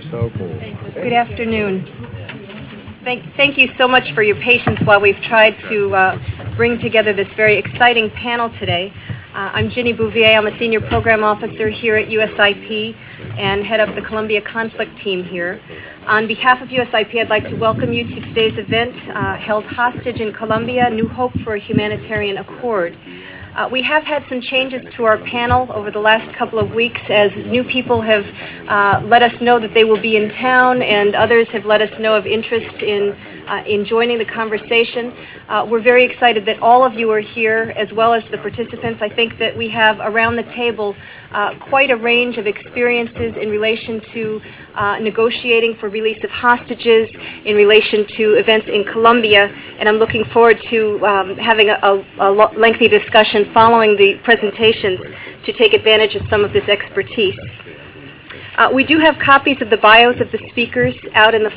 Good afternoon. Thank you so much for your patience while we've tried to bring together this very exciting panel today. I'm Ginny Bouvier. I'm a senior program officer here at USIP and head up the Colombia conflict team here. On behalf of USIP, I'd like to welcome you to today's event, Held Hostage in Colombia, New Hope for a Humanitarian Accord. We have had some changes to our panel over the last couple of weeks as new people have let us know that they will be in town, and others have let us know of interest in joining the conversation. We're very excited that all of you are here, as well as the participants. I think that we have around the table quite a range of experiences in relation to negotiating for release of hostages, in relation to events in Colombia, and I'm looking forward to having a lengthy discussion following the presentations to take advantage of some of this expertise. We do have copies of the bios of the speakers out in the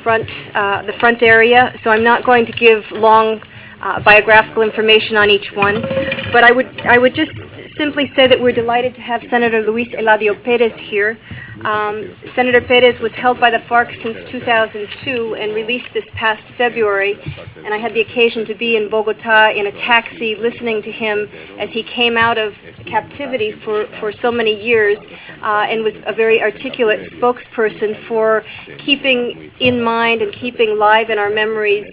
front area, so I'm not going to give long biographical information on each one, but I would just simply say that we're delighted to have Senator Luis Eladio Perez here. Senator Perez was held by the FARC since 2002 and released this past February, and I had the occasion to be in Bogota in a taxi listening to him as he came out of captivity for so many years and was a very articulate spokesperson for keeping in mind and keeping live in our memories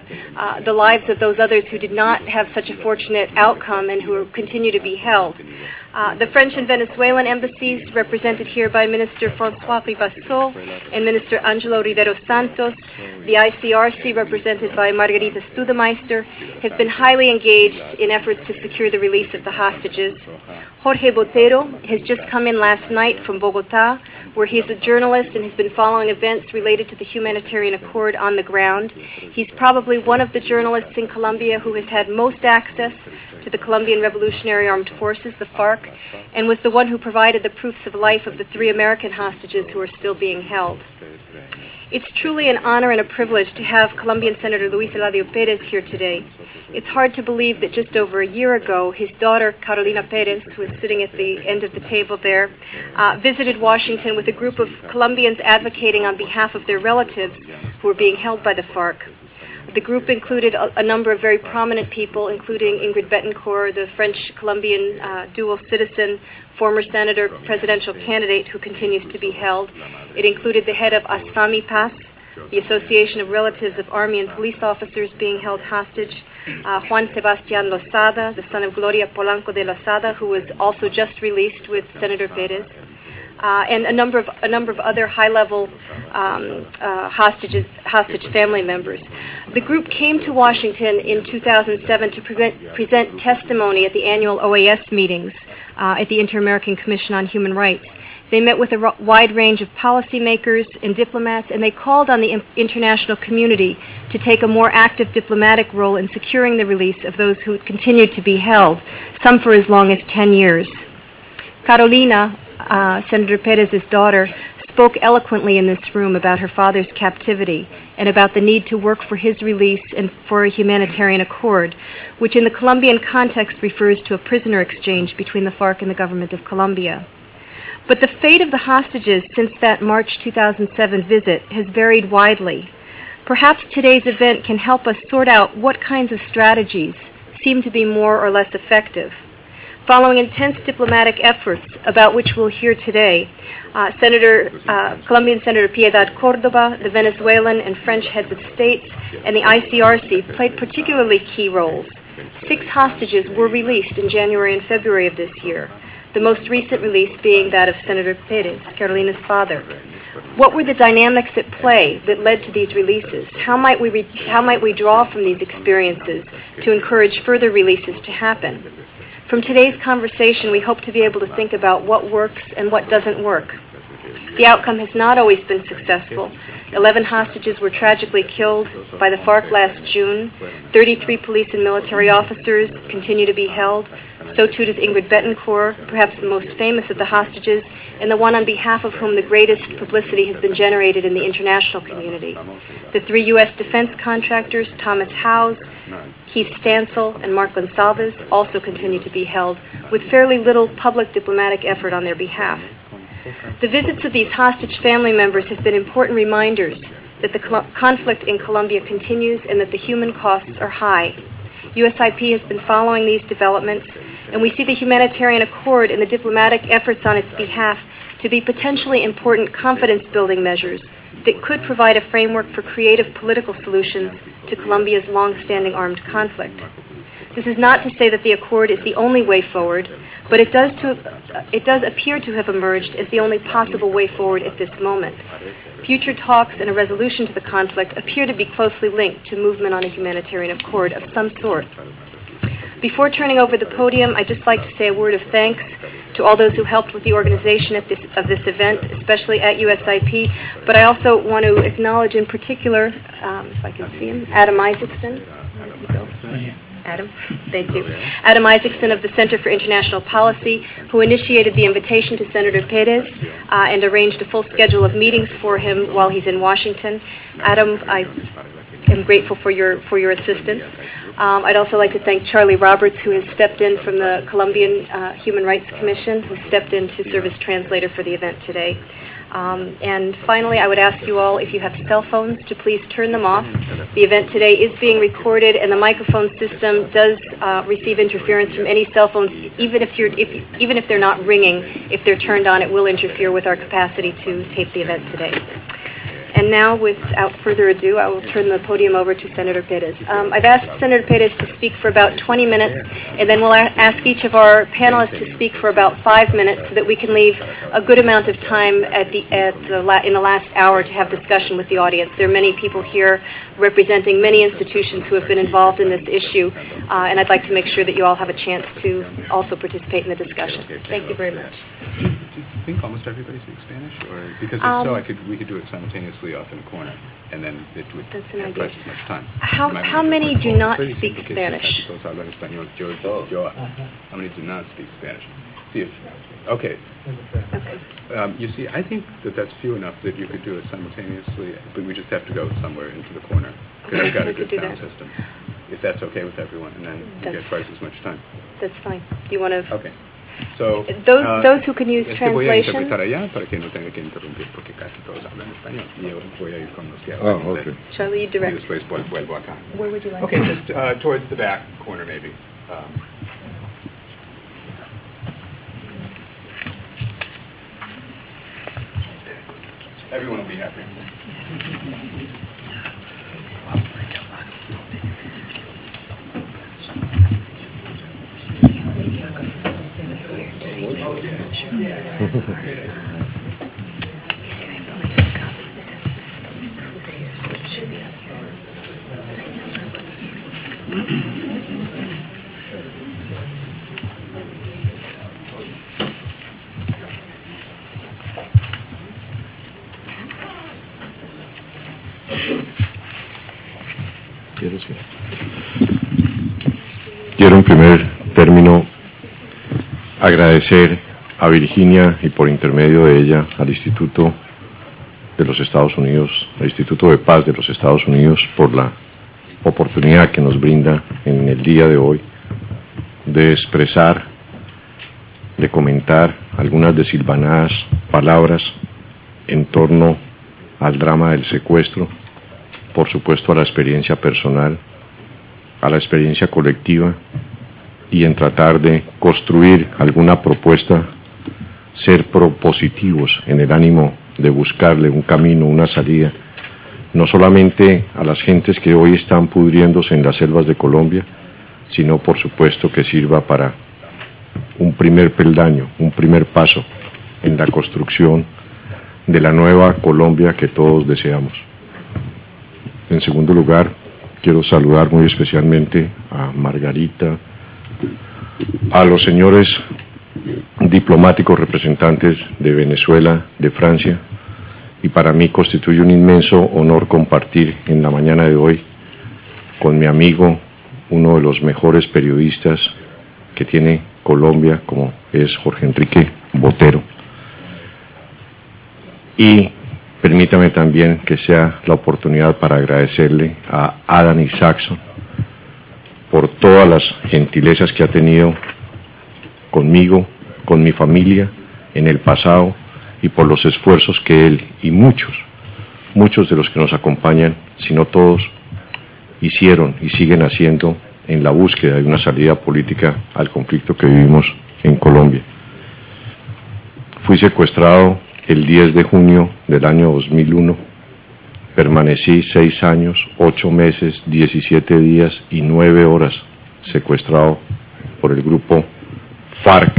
the lives of those others who did not have such a fortunate outcome and who continue to be held. The French and Venezuelan embassies, represented here by Minister François Ribasseau and Minister Angelo Rivero Santos, the ICRC, represented by Margarita Studemeister, have been highly engaged in efforts to secure the release of the hostages. Jorge Botero has just come in last night from Bogota, where he is a journalist and has been following events related to the humanitarian accord on the ground. He's probably one of the journalists in Colombia who has had most access to the Colombian Revolutionary Armed Forces, the FARC, and was the one who provided the proofs of life of the 3 American hostages who are still being held. It's truly an honor and a privilege to have Colombian Senator Luis Eladio Perez here today. It's hard to believe that just over a year ago, his daughter, Carolina Perez, who is sitting at the end of the table there, visited Washington with a group of Colombians advocating on behalf of their relatives who were being held by the FARC. The group included a number of very prominent people, including Ingrid Betancourt, the French-Colombian dual citizen, former senator, presidential candidate who continues to be held. It included the head of ASFAMI PAS, the Association of Relatives of Army and Police Officers being held hostage, Juan Sebastián Lozada, the son of Gloria Polanco de Lozada, who was also just released with Senator Perez, and a number of other high-level hostage family members. The group came to Washington in 2007 to present testimony at the annual OAS meetings at the Inter-American Commission on Human Rights. They met with a wide range of policymakers and diplomats, and they called on the international community to take a more active diplomatic role in securing the release of those who continued to be held, some for as long as 10 years. Carolina, Senator Perez's daughter, spoke eloquently in this room about her father's captivity and about the need to work for his release and for a humanitarian accord, which in the Colombian context refers to a prisoner exchange between the FARC and the government of Colombia. But the fate of the hostages since that March 2007 visit has varied widely. Perhaps today's event can help us sort out what kinds of strategies seem to be more or less effective. Following intense diplomatic efforts, about which we'll hear today, Colombian Senator Piedad Córdoba, the Venezuelan and French heads of states, and the ICRC played particularly key roles. 6 hostages were released in January and February of this year, the most recent release being that of Senator Perez, Carolina's father. What were the dynamics at play that led to these releases? How might we draw from these experiences to encourage further releases to happen? From today's conversation, we hope to be able to think about what works and what doesn't work. The outcome has not always been successful. 11 hostages were tragically killed by the FARC last June. 33 police and military officers continue to be held. So too does Ingrid Betancourt, perhaps the most famous of the hostages, and the one on behalf of whom the greatest publicity has been generated in the international community. The 3 U.S. defense contractors, Thomas Howes, Keith Stansel, and Mark Gonsalves, also continue to be held, with fairly little public diplomatic effort on their behalf. The visits of these hostage family members have been important reminders that the conflict in Colombia continues and that the human costs are high. USIP has been following these developments, and we see the humanitarian accord and the diplomatic efforts on its behalf to be potentially important confidence-building measures that could provide a framework for creative political solutions to Colombia's long-standing armed conflict. This is not to say that the accord is the only way forward, but it does appear to have emerged as the only possible way forward at this moment. Future talks and a resolution to the conflict appear to be closely linked to movement on a humanitarian accord of some sort. Before turning over the podium, I'd just like to say a word of thanks to all those who helped with the organization of this event, especially at USIP. But I also want to acknowledge in particular, if I can see him, Adam Isaacson. Where did he go? Adam, thank you. Adam Isaacson of the Center for International Policy, who initiated the invitation to Senator Perez and arranged a full schedule of meetings for him while he's in Washington. Adam, I am grateful for your assistance. I'd also like to thank Charlie Roberts, who has stepped in from the Colombian Human Rights Commission, who stepped in to serve as translator for the event today. And finally, I would ask you all, if you have cell phones, to please turn them off. The event today is being recorded, and the microphone system does receive interference from any cell phones, even if they're not ringing. If they're turned on, it will interfere with our capacity to tape the event today. And now, without further ado, I will turn the podium over to Senator Perez. I've asked Senator Perez to speak for about 20 minutes, and then we'll ask each of our panelists to speak for about 5 minutes so that we can leave a good amount of time in the last hour to have discussion with the audience. There are many people here representing many institutions who have been involved in this issue, and I'd like to make sure that you all have a chance to also participate in the discussion. Thank you very much. Do you think almost everybody speaks Spanish? Or because if so, we could do it simultaneously off in a corner, and then it would That's an have idea. twice as much time. How many do not speak Spanish? How many do not speak Spanish? See if, okay. You see, I think that's few enough that you could do it simultaneously, but we just have to go somewhere into the corner, because we've got a good sound system. If that's okay with everyone, and then you get twice as much time. That's fine. Do you want to... Okay. So, those who can use translation. Voy a interpretar allá para que no tenga que interrumpir porque casi todos hablan español. Y yo voy a ir con los que hablan inglés. Okay. Charlie, you direct. Y después vuelvo acá. Where would you like? Okay, just towards the back corner maybe. Everyone will be happy. Quiero en primer término agradecer a Virginia y por intermedio de ella al Instituto de los Estados Unidos, al Instituto de Paz de los Estados Unidos, por la oportunidad que nos brinda en el día de hoy de expresar, de comentar algunas desilvanadas palabras en torno al drama del secuestro, por supuesto a la experiencia personal, a la experiencia colectiva, y en tratar de construir alguna propuesta, ser propositivos en el ánimo de buscarle un camino, una salida, no solamente a las gentes que hoy están pudriéndose en las selvas de Colombia, sino por supuesto que sirva para un primer peldaño, un primer paso en la construcción de la nueva Colombia que todos deseamos. En segundo lugar, quiero saludar muy especialmente a Margarita, a los señores diplomáticos representantes de Venezuela, de Francia, y para mí constituye un inmenso honor compartir en la mañana de hoy con mi amigo, uno de los mejores periodistas que tiene Colombia, como es Jorge Enrique Botero. Y permítame también que sea la oportunidad para agradecerle a Adam Isaacson por todas las gentilezas que ha tenido conmigo, con mi familia, en el pasado y por los esfuerzos que él y muchos de los que nos acompañan, si no todos, hicieron y siguen haciendo en la búsqueda de una salida política al conflicto que vivimos en Colombia. Fui secuestrado el 10 de junio del año 2001, permanecí 6 años, 8 meses, 17 días y 9 horas secuestrado por el grupo FARC.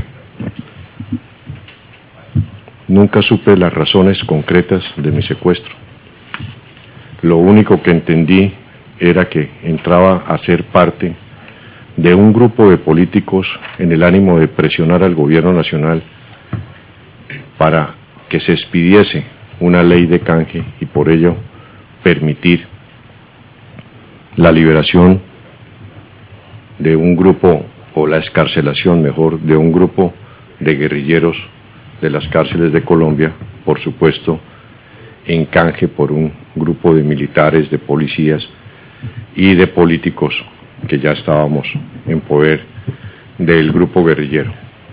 Nunca supe las razones concretas de mi secuestro. Lo único que entendí era que entraba a ser parte de un grupo de políticos en el ánimo de presionar al gobierno nacional para que se expidiese una ley de canje y por ello permitir la liberación de un grupo, o la excarcelación mejor, de un grupo de guerrilleros de las cárceles de Colombia, por supuesto, en canje por un grupo de militares, de policías y de políticos que ya estábamos en poder del grupo guerrillero.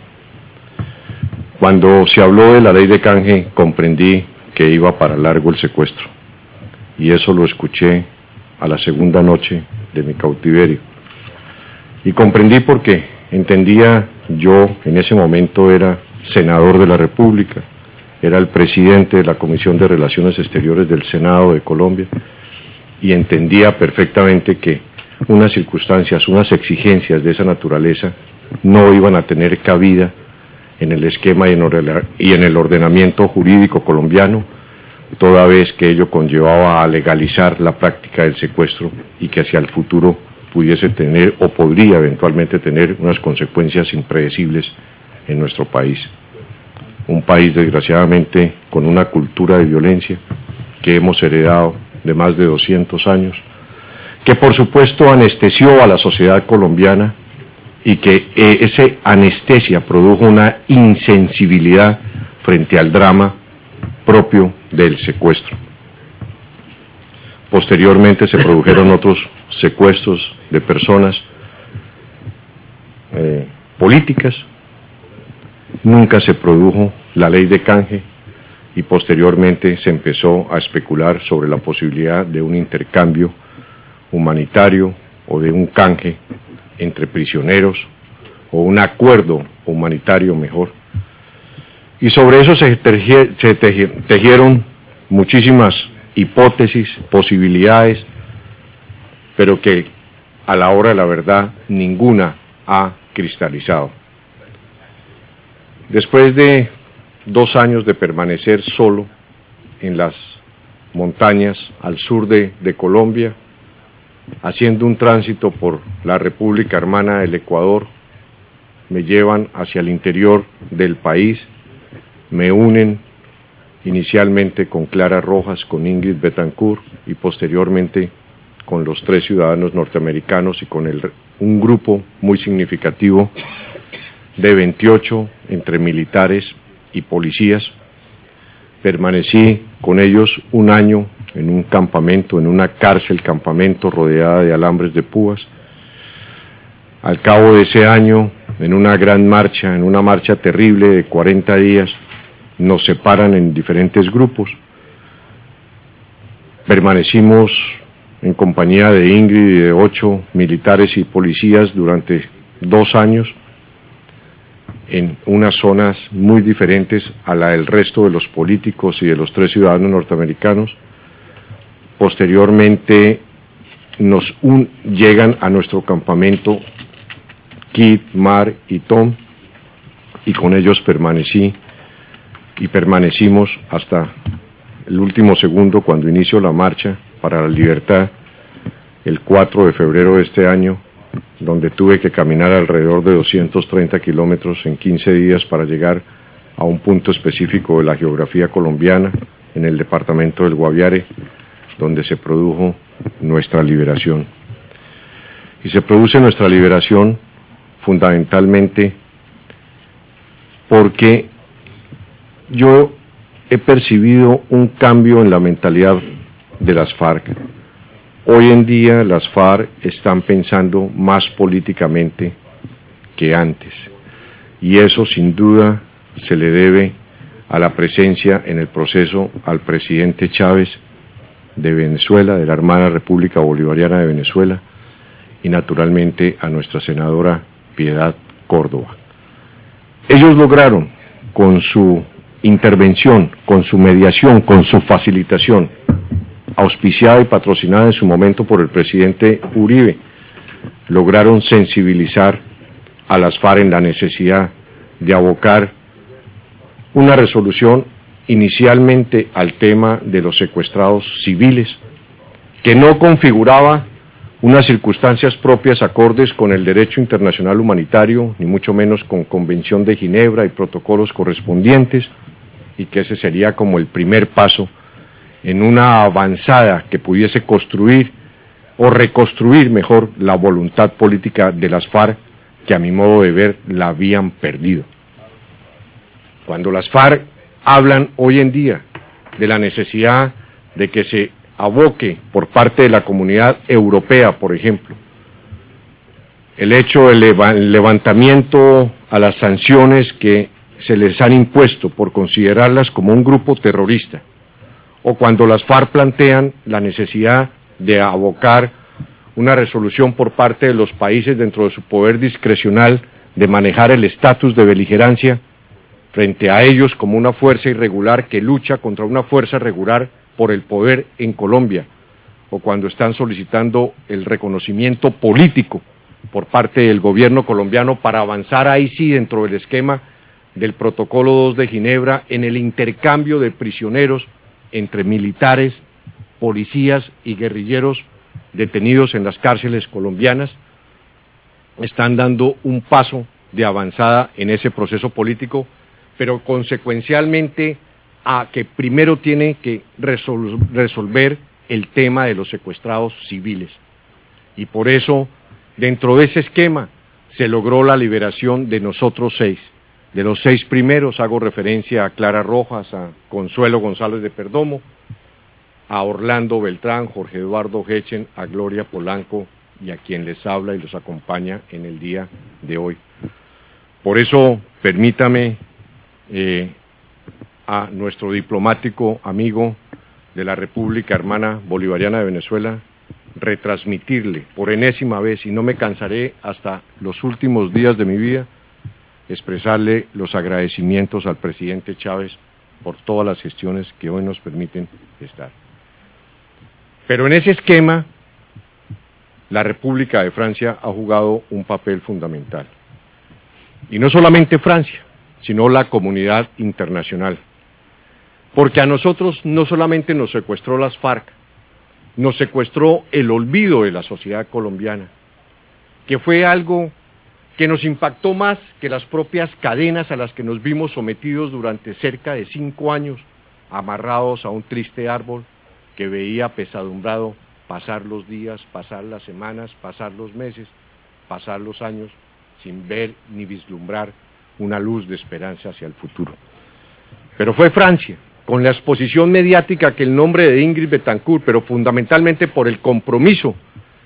Cuando se habló de la ley de canje, comprendí que iba para largo el secuestro, y eso lo escuché a la segunda noche de mi cautiverio. Y comprendí porque entendía, yo en ese momento era senador de la República, era el presidente de la Comisión de Relaciones Exteriores del Senado de Colombia, y entendía perfectamente que unas circunstancias, unas exigencias de esa naturaleza no iban a tener cabida en el esquema y en el ordenamiento jurídico colombiano, toda vez que ello conllevaba a legalizar la práctica del secuestro y que hacia el futuro pudiese tener o podría eventualmente tener unas consecuencias impredecibles en nuestro país. Un país desgraciadamente con una cultura de violencia que hemos heredado de más de 200 años, que por supuesto anestesió a la sociedad colombiana y que esa anestesia produjo una insensibilidad frente al drama propio del secuestro. Posteriormente se produjeron otros secuestros de personas políticas. Nunca se produjo la ley de canje y posteriormente se empezó a especular sobre la posibilidad de un intercambio humanitario o de un canje entre prisioneros o un acuerdo humanitario mejor. Y sobre eso se tejieron muchísimas hipótesis, posibilidades, pero que a la hora de la verdad ninguna ha cristalizado. Después de 2 años de permanecer solo en las montañas al sur de Colombia, haciendo un tránsito por la República Hermana del Ecuador, me llevan hacia el interior del país, me unen inicialmente con Clara Rojas, con Ingrid Betancourt y posteriormente con los 3 ciudadanos norteamericanos y con un grupo muy significativo de 28 entre militares y policías. Permanecí con ellos 1 año en un campamento, en una cárcel campamento rodeada de alambres de púas. Al cabo de ese año, en una gran marcha, en una marcha terrible de 40 días, nos separan en diferentes grupos. Permanecimos en compañía de Ingrid y de 8 militares y policías durante 2 años en unas zonas muy diferentes a la del resto de los políticos y de los 3 ciudadanos norteamericanos. Posteriormente llegan a nuestro campamento Kid, Mar y Tom, y con ellos permanecimos hasta el último segundo cuando inició la marcha para la libertad, el 4 de febrero de este año, donde tuve que caminar alrededor de 230 kilómetros en 15 días para llegar a un punto específico de la geografía colombiana, en el departamento del Guaviare, donde se produjo nuestra liberación. Y se produce nuestra liberación fundamentalmente porque yo he percibido un cambio en la mentalidad de las FARC. Hoy en día las FARC están pensando más políticamente que antes, y eso sin duda se le debe a la presencia en el proceso al presidente Chávez de Venezuela, de la hermana República Bolivariana de Venezuela, y naturalmente a nuestra senadora Piedad Córdoba. Ellos lograron, con su intervención, con su mediación, con su facilitación, auspiciada y patrocinada en su momento por el presidente Uribe, lograron sensibilizar a las FARC en la necesidad de abocar una resolución inicialmente al tema de los secuestrados civiles, que no configuraba unas circunstancias propias acordes con el derecho internacional humanitario, ni mucho menos con Convención de Ginebra y protocolos correspondientes, y que ese sería como el primer paso en una avanzada que pudiese construir o reconstruir mejor la voluntad política de las FARC, que a mi modo de ver la habían perdido. Cuando las FARC hablan hoy en día de la necesidad de que se aboque por parte de la comunidad europea, por ejemplo, el hecho del levantamiento a las sanciones que se les han impuesto por considerarlas como un grupo terrorista, o cuando las FARC plantean la necesidad de abocar una resolución por parte de los países dentro de su poder discrecional de manejar el estatus de beligerancia frente a ellos como una fuerza irregular que lucha contra una fuerza regular por el poder en Colombia, o cuando están solicitando el reconocimiento político por parte del gobierno colombiano para avanzar ahí sí dentro del esquema del Protocolo 2 de Ginebra en el intercambio de prisioneros entre militares, policías y guerrilleros detenidos en las cárceles colombianas, están dando un paso de avanzada en ese proceso político, pero consecuencialmente a que primero tiene que resolver el tema de los secuestrados civiles. Y por eso, dentro de ese esquema, se logró la liberación de nosotros 6. De los 6 primeros hago referencia a Clara Rojas, a Consuelo González de Perdomo, a Orlando Beltrán, Jorge Eduardo Hechen, a Gloria Polanco y a quien les habla y los acompaña en el día de hoy. Por eso, permítame a nuestro diplomático amigo de la República Hermana Bolivariana de Venezuela retransmitirle por enésima vez, y no me cansaré hasta los últimos días de mi vida, expresarle los agradecimientos al presidente Chávez por todas las gestiones que hoy nos permiten estar. Pero en ese esquema, la República de Francia ha jugado un papel fundamental. Y no solamente Francia, sino la comunidad internacional. Porque a nosotros no solamente nos secuestró las FARC, nos secuestró el olvido de la sociedad colombiana, que fue algo que nos impactó más que las propias cadenas a las que nos vimos sometidos durante cerca de 5 años, amarrados a un triste árbol que veía apesadumbrado pasar los días, pasar las semanas, pasar los meses, pasar los años, sin ver ni vislumbrar una luz de esperanza hacia el futuro. Pero fue Francia, con la exposición mediática que el nombre de Ingrid Betancourt, pero fundamentalmente por el compromiso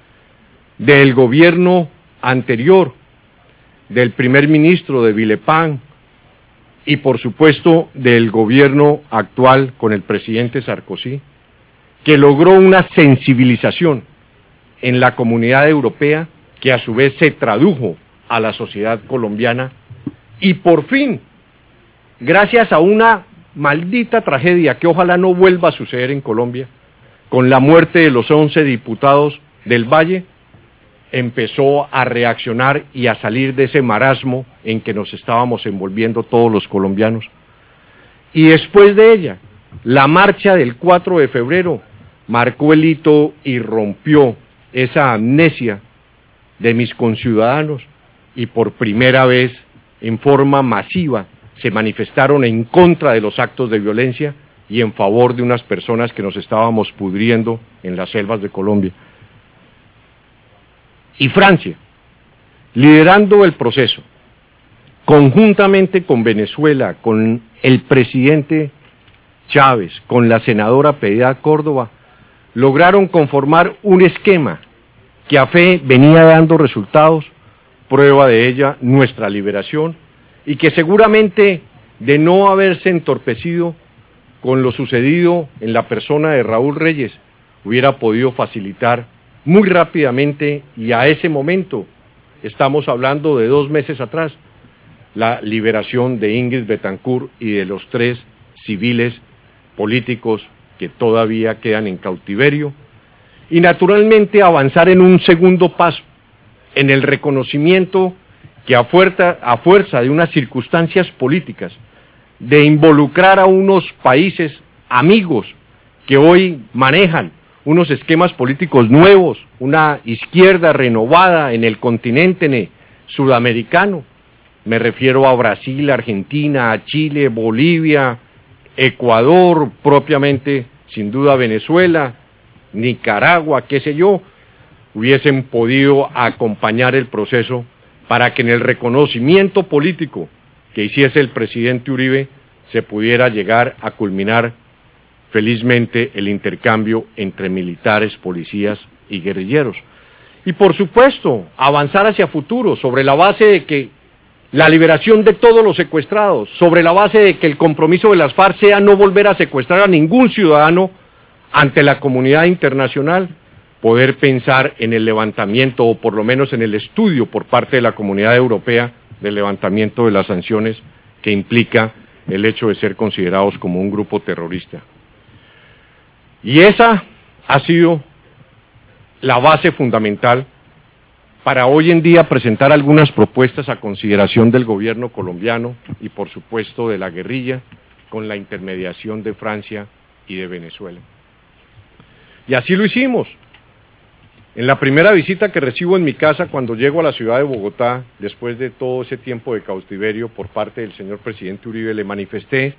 del gobierno anterior, del primer ministro de Villepin y por supuesto del gobierno actual con el presidente Sarkozy, que logró una sensibilización en la comunidad europea que a su vez se tradujo a la sociedad colombiana, y por fin, gracias a una maldita tragedia que ojalá no vuelva a suceder en Colombia, con la muerte de los 11 diputados del Valle, empezó a reaccionar y a salir de ese marasmo en que nos estábamos envolviendo todos los colombianos. Y después de ella, la marcha del 4 de febrero marcó el hito y rompió esa amnesia de mis conciudadanos, y por primera vez, en forma masiva, se manifestaron en contra de los actos de violencia y en favor de unas personas que nos estábamos pudriendo en las selvas de Colombia. Y Francia, liderando el proceso, conjuntamente con Venezuela, con el presidente Chávez, con la senadora Piedad Córdoba, lograron conformar un esquema que a fe venía dando resultados, prueba de ella nuestra liberación, y que seguramente de no haberse entorpecido con lo sucedido en la persona de Raúl Reyes, hubiera podido facilitar muy rápidamente, y a ese momento, estamos hablando de 2 meses atrás, la liberación de Ingrid Betancourt y de los 3 civiles políticos que todavía quedan en cautiverio, y naturalmente avanzar en un segundo paso, en el reconocimiento que a fuerza de unas circunstancias políticas, de involucrar a unos países amigos que hoy manejan unos esquemas políticos nuevos, una izquierda renovada en el continente sudamericano, me refiero a Brasil, Argentina, a Chile, Bolivia, Ecuador, propiamente, sin duda Venezuela, Nicaragua, qué sé yo, hubiesen podido acompañar el proceso para que en el reconocimiento político que hiciese el presidente Uribe se pudiera llegar a culminar felizmente el intercambio entre militares, policías y guerrilleros. Y por supuesto, avanzar hacia futuro, sobre la base de que la liberación de todos los secuestrados, sobre la base de que el compromiso de las FARC sea no volver a secuestrar a ningún ciudadano ante la comunidad internacional, poder pensar en el levantamiento, o por lo menos en el estudio por parte de la comunidad europea, del levantamiento de las sanciones que implica el hecho de ser considerados como un grupo terrorista. Y esa ha sido la base fundamental para hoy en día presentar algunas propuestas a consideración del gobierno colombiano y por supuesto de la guerrilla, con la intermediación de Francia y de Venezuela. Y así lo hicimos. En la primera visita que recibo en mi casa cuando llego a la ciudad de Bogotá, después de todo ese tiempo de cautiverio por parte del señor presidente Uribe, le manifesté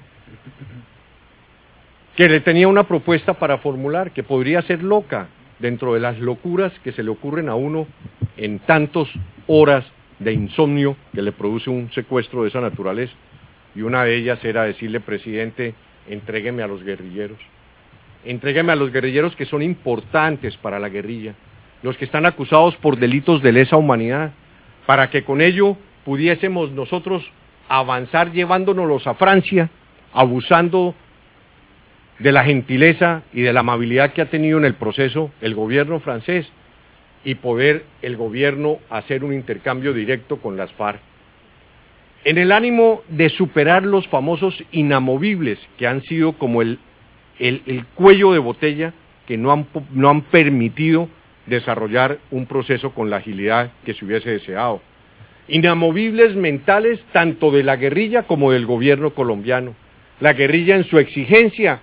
que le tenía una propuesta para formular, que podría ser loca, dentro de las locuras que se le ocurren a uno en tantas horas de insomnio que le produce un secuestro de esa naturaleza. Y una de ellas era decirle, presidente, entrégueme a los guerrilleros. Entrégueme a los guerrilleros que son importantes para la guerrilla, los que están acusados por delitos de lesa humanidad, para que con ello pudiésemos nosotros avanzar llevándonos a Francia, abusando de la gentileza y de la amabilidad que ha tenido en el proceso el gobierno francés, y poder el gobierno hacer un intercambio directo con las FARC, en el ánimo de superar los famosos inamovibles que han sido como el cuello de botella que no han permitido desarrollar un proceso con la agilidad que se hubiese deseado. Inamovibles mentales tanto de la guerrilla como del gobierno colombiano. La guerrilla en su exigencia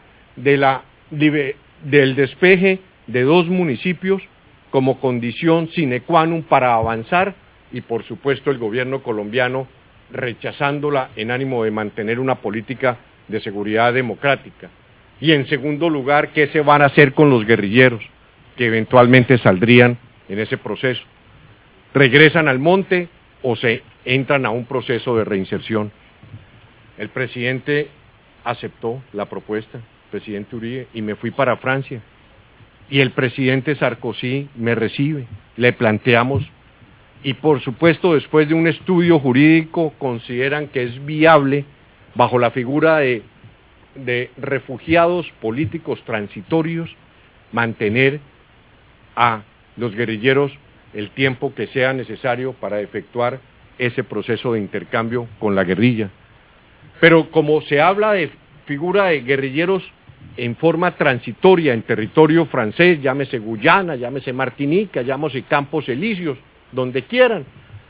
del despeje de 2 municipios como condición sine qua non para avanzar, y por supuesto el gobierno colombiano rechazándola en ánimo de mantener una política de seguridad democrática. Y en segundo lugar, ¿qué se van a hacer con los guerrilleros que eventualmente saldrían en ese proceso? ¿Regresan al monte o se entran a un proceso de reinserción? El presidente aceptó la propuesta, el presidente Uribe, y me fui para Francia. Y el presidente Sarkozy me recibe, le planteamos, y por supuesto después de un estudio jurídico consideran que es viable, bajo la figura de refugiados políticos transitorios, mantener a los guerrilleros el tiempo que sea necesario para efectuar ese proceso de intercambio con la guerrilla. Pero como se habla de figura de guerrilleros en forma transitoria en territorio francés, llámese Guyana, llámese Martinica, llámese Campos Elíseos, donde quieran,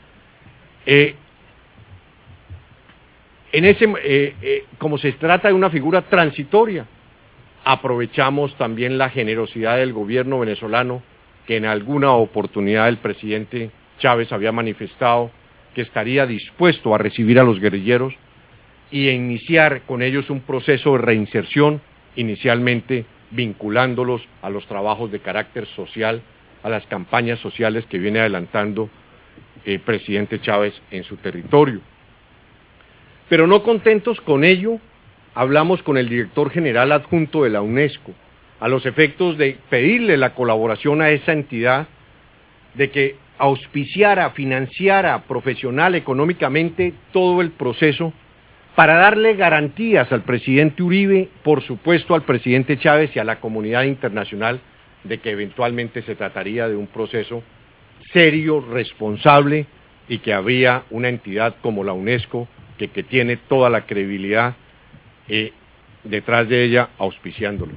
como se trata de una figura transitoria, aprovechamos también la generosidad del gobierno venezolano, que en alguna oportunidad el presidente Chávez había manifestado que estaría dispuesto a recibir a los guerrilleros y a iniciar con ellos un proceso de reinserción, inicialmente vinculándolos a los trabajos de carácter social, a las campañas sociales que viene adelantando el presidente Chávez en su territorio. Pero no contentos con ello, hablamos con el director general adjunto de la UNESCO, a los efectos de pedirle la colaboración a esa entidad, de que auspiciara, financiara profesional, económicamente, todo el proceso, para darle garantías al presidente Uribe, por supuesto al presidente Chávez y a la comunidad internacional de que eventualmente se trataría de un proceso serio, responsable y que habría una entidad como la UNESCO que tiene toda la credibilidad detrás de ella auspiciándolo.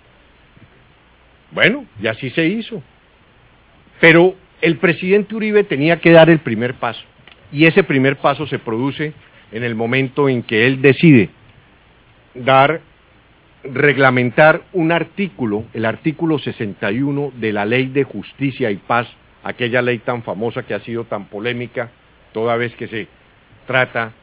Bueno, y así se hizo. Pero el presidente Uribe tenía que dar el primer paso, y ese primer paso se produce en el momento en que él decide reglamentar un artículo, el artículo 61 de la Ley de Justicia y Paz, aquella ley tan famosa que ha sido tan polémica toda vez que se trata,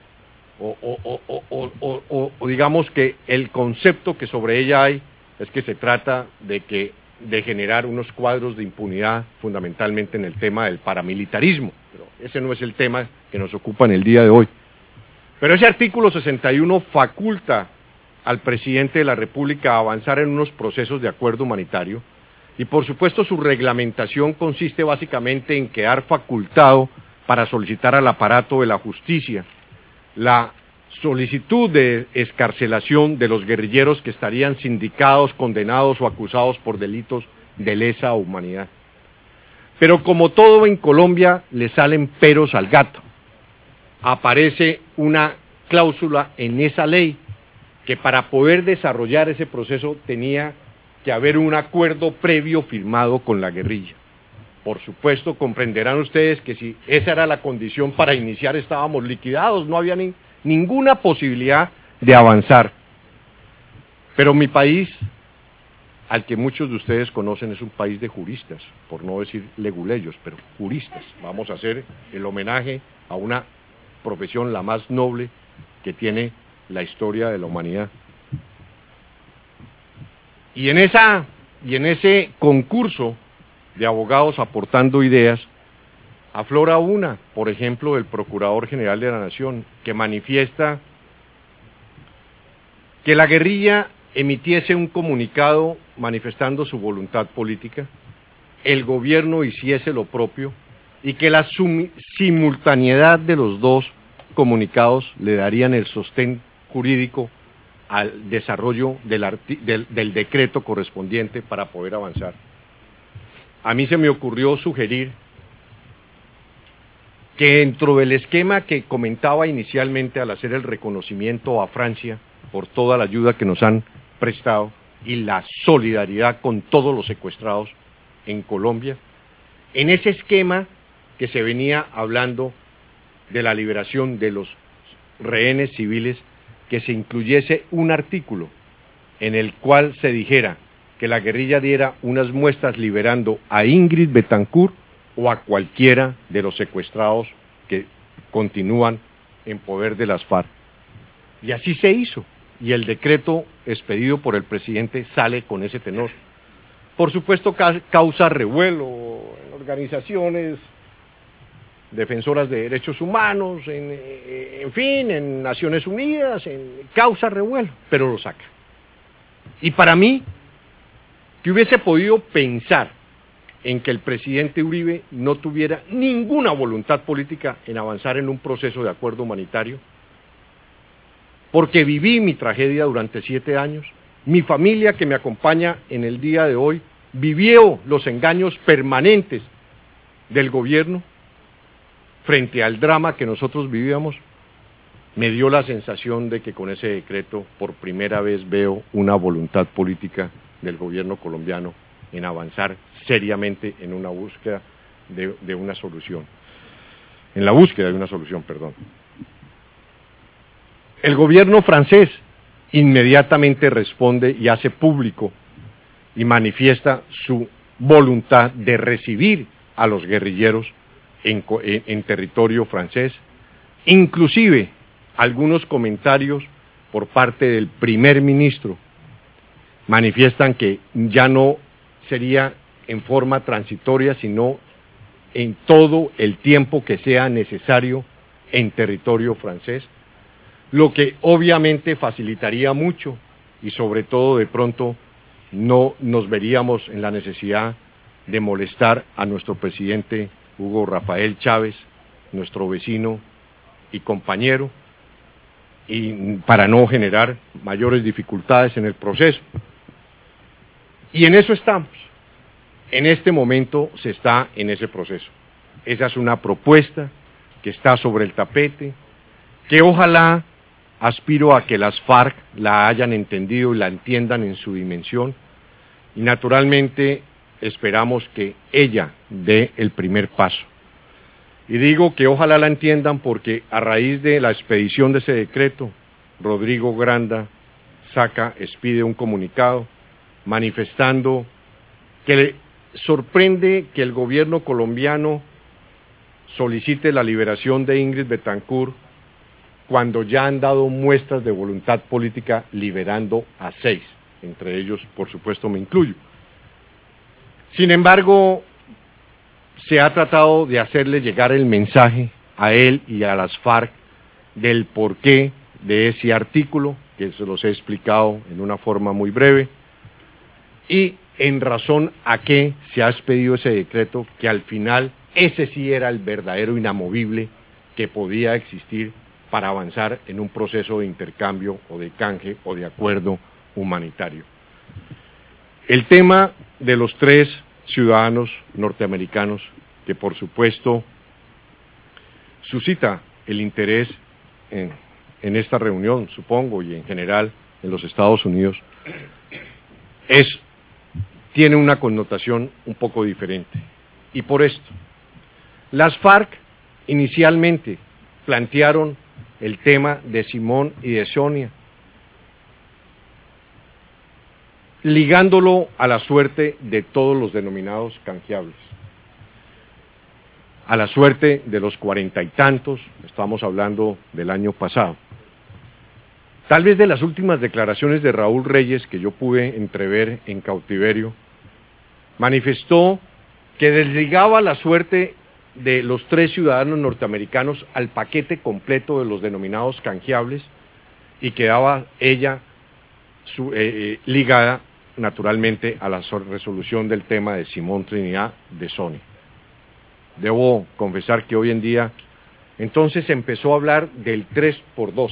o digamos que el concepto que sobre ella hay es que se trata de generar unos cuadros de impunidad fundamentalmente en el tema del paramilitarismo, pero ese no es el tema que nos ocupa en el día de hoy. Pero ese artículo 61 faculta al presidente de la República a avanzar en unos procesos de acuerdo humanitario y por supuesto su reglamentación consiste básicamente en quedar facultado para solicitar al aparato de la justicia la solicitud de excarcelación de los guerrilleros que estarían sindicados, condenados o acusados por delitos de lesa humanidad. Pero como todo en Colombia le salen peros al gato. Aparece una cláusula en esa ley que para poder desarrollar ese proceso tenía que haber un acuerdo previo firmado con la guerrilla. Por supuesto, comprenderán ustedes que si esa era la condición para iniciar estábamos liquidados, no había ninguna posibilidad de avanzar. Pero mi país, al que muchos de ustedes conocen, es un país de juristas, por no decir leguleyos, pero juristas. Vamos a hacer el homenaje a una profesión la más noble que tiene la historia de la humanidad. Y en ese concurso de abogados aportando ideas, aflora una, por ejemplo, del Procurador General de la Nación, que manifiesta que la guerrilla emitiese un comunicado manifestando su voluntad política, el gobierno hiciese lo propio, y que la simultaneidad de los dos comunicados le darían el sostén jurídico al desarrollo del decreto correspondiente para poder avanzar. A mí se me ocurrió sugerir que dentro del esquema que comentaba inicialmente al hacer el reconocimiento a Francia por toda la ayuda que nos han prestado y la solidaridad con todos los secuestrados en Colombia, en ese esquema que se venía hablando de la liberación de los rehenes civiles, que se incluyese un artículo en el cual se dijera que la guerrilla diera unas muestras liberando a Ingrid Betancourt o a cualquiera de los secuestrados que continúan en poder de las FARC. Y así se hizo, y el decreto expedido por el presidente sale con ese tenor. Por supuesto causa revuelo en organizaciones defensoras de derechos humanos, en fin, en Naciones Unidas, causa revuelo, pero lo saca. Y para mí, que hubiese podido pensar en que el presidente Uribe no tuviera ninguna voluntad política en avanzar en un proceso de acuerdo humanitario, porque viví mi tragedia durante 7 años, mi familia que me acompaña en el día de hoy vivió los engaños permanentes del gobierno frente al drama que nosotros vivíamos. Me dio la sensación de que con ese decreto por primera vez veo una voluntad política del gobierno colombiano en avanzar seriamente en una búsqueda de una solución. En la búsqueda de una solución, perdón. El gobierno francés inmediatamente responde y hace público y manifiesta su voluntad de recibir a los guerrilleros en territorio francés. Inclusive algunos comentarios por parte del primer ministro manifiestan que ya no sería en forma transitoria, sino en todo el tiempo que sea necesario en territorio francés, lo que obviamente facilitaría mucho y sobre todo de pronto no nos veríamos en la necesidad de molestar a nuestro presidente Hugo Rafael Chávez, nuestro vecino y compañero, y para no generar mayores dificultades en el proceso. Y en eso estamos. En este momento se está en ese proceso. Esa es una propuesta que está sobre el tapete, que ojalá aspiro a que las FARC la hayan entendido y la entiendan en su dimensión, y naturalmente esperamos que ella dé el primer paso. Y digo que ojalá la entiendan porque a raíz de la expedición de ese decreto, Rodrigo Granda expide un comunicado manifestando que le sorprende que el gobierno colombiano solicite la liberación de Ingrid Betancourt cuando ya han dado muestras de voluntad política liberando a 6, entre ellos, por supuesto, me incluyo. Sin embargo, se ha tratado de hacerle llegar el mensaje a él y a las FARC del porqué de ese artículo, que se los he explicado en una forma muy breve, y en razón a qué se ha expedido ese decreto, que al final ese sí era el verdadero inamovible que podía existir para avanzar en un proceso de intercambio o de canje o de acuerdo humanitario. El tema de los 3 ciudadanos norteamericanos, que por supuesto suscita el interés en esta reunión, supongo, y en general en los Estados Unidos, tiene una connotación un poco diferente. Y por esto, las FARC inicialmente plantearon el tema de Simón y de Sonia, ligándolo a la suerte de todos los denominados canjeables, a la suerte de los 40 y tantos, estamos hablando del año pasado. Tal vez de las últimas declaraciones de Raúl Reyes que yo pude entrever en cautiverio, manifestó que desligaba la suerte de los 3 ciudadanos norteamericanos al paquete completo de los denominados canjeables y quedaba ella ligada naturalmente a la resolución del tema de Simón Trinidad de Sonia. Debo confesar que hoy en día entonces empezó a hablar del 3x2.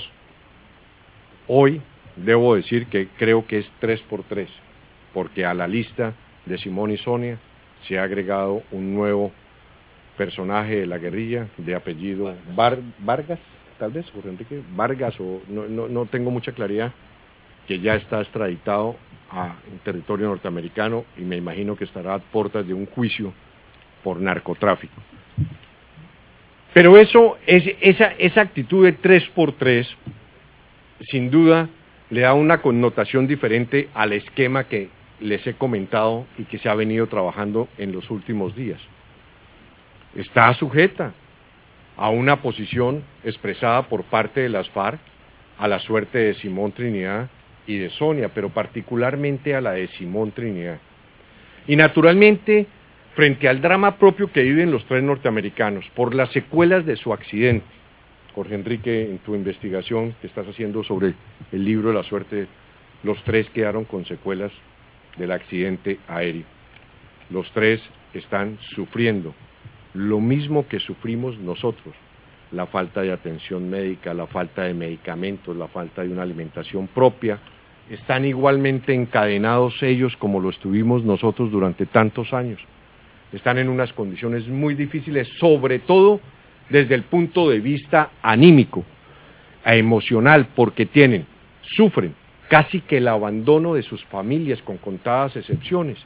Hoy debo decir que creo que es 3x3, porque a la lista de Simón y Sonia se ha agregado un nuevo personaje de la guerrilla de apellido Vargas, tal vez, Jorge Enrique Vargas, o no tengo mucha claridad, que ya está extraditado en territorio norteamericano y me imagino que estará a puertas de un juicio por narcotráfico. Pero esa actitud de 3x3, sin duda, le da una connotación diferente al esquema que les he comentado y que se ha venido trabajando en los últimos días. Está sujeta a una posición expresada por parte de las FARC a la suerte de Simón Trinidad y de Sonia, pero particularmente a la de Simón Trinidad. Y naturalmente, frente al drama propio que viven los 3 norteamericanos por las secuelas de su accidente, Jorge Enrique, en tu investigación que estás haciendo sobre el libro de la suerte, los 3 quedaron con secuelas del accidente aéreo. Los 3 están sufriendo lo mismo que sufrimos nosotros, la falta de atención médica, la falta de medicamentos, la falta de una alimentación propia. Están igualmente encadenados ellos como lo estuvimos nosotros durante tantos años. Están en unas condiciones muy difíciles, sobre todo desde el punto de vista anímico, emocional, porque sufren casi que el abandono de sus familias con contadas excepciones.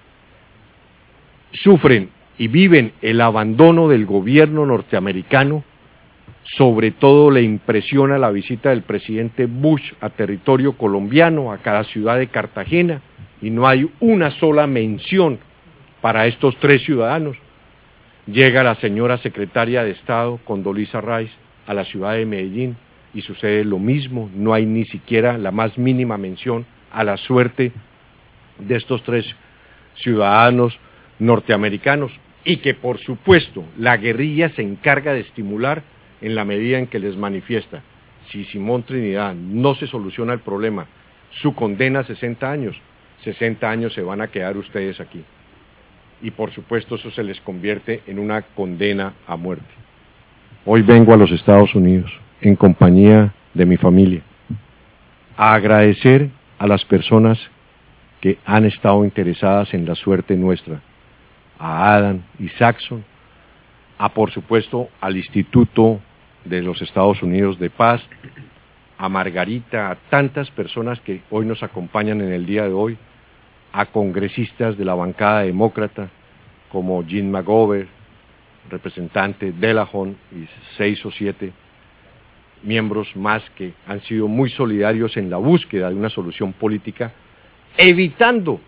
Sufren y viven el abandono del gobierno norteamericano. Sobre todo le impresiona la visita del presidente Bush a territorio colombiano, a cada ciudad de Cartagena, y no hay una sola mención para estos 3 ciudadanos. Llega la señora secretaria de Estado, Condoleezza Rice, a la ciudad de Medellín, y sucede lo mismo, no hay ni siquiera la más mínima mención a la suerte de estos 3 ciudadanos norteamericanos, y que por supuesto la guerrilla se encarga de estimular en la medida en que les manifiesta: si Simón Trinidad no se soluciona el problema, su condena a 60 años se van a quedar ustedes aquí. Y por supuesto eso se les convierte en una condena a muerte. Hoy vengo a los Estados Unidos en compañía de mi familia, a agradecer a las personas que han estado interesadas en la suerte nuestra, a Adam y Saxon, por supuesto al Instituto de los Estados Unidos de Paz, a Margarita, a tantas personas que hoy nos acompañan en el día de hoy, a congresistas de la bancada demócrata como Jim McGovern, representante Delahunt y 6 o 7 miembros más que han sido muy solidarios en la búsqueda de una solución política, evitando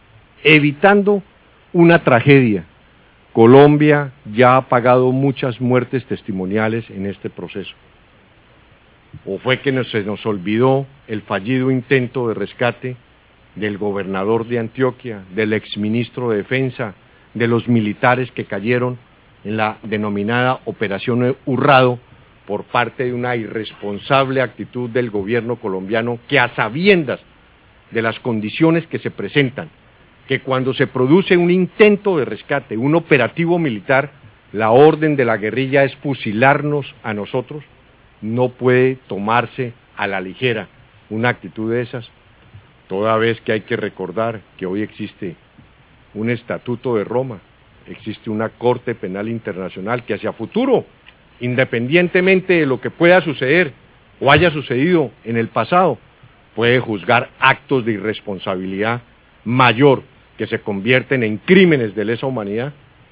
una tragedia. Colombia ya ha pagado muchas muertes testimoniales en este proceso. ¿O fue que se nos olvidó el fallido intento de rescate del gobernador de Antioquia, del exministro de Defensa, de los militares que cayeron en la denominada Operación Urrado por parte de una irresponsable actitud del gobierno colombiano que, a sabiendas de las condiciones que se presentan, que cuando se produce un intento de rescate, un operativo militar, la orden de la guerrilla es fusilarnos a nosotros, no puede tomarse a la ligera una actitud de esas, toda vez que hay que recordar que hoy existe un estatuto de Roma, existe una Corte Penal Internacional que hacia futuro, independientemente de lo que pueda suceder o haya sucedido en el pasado, puede juzgar actos de irresponsabilidad mayor que se convierten en crímenes de lesa humanidad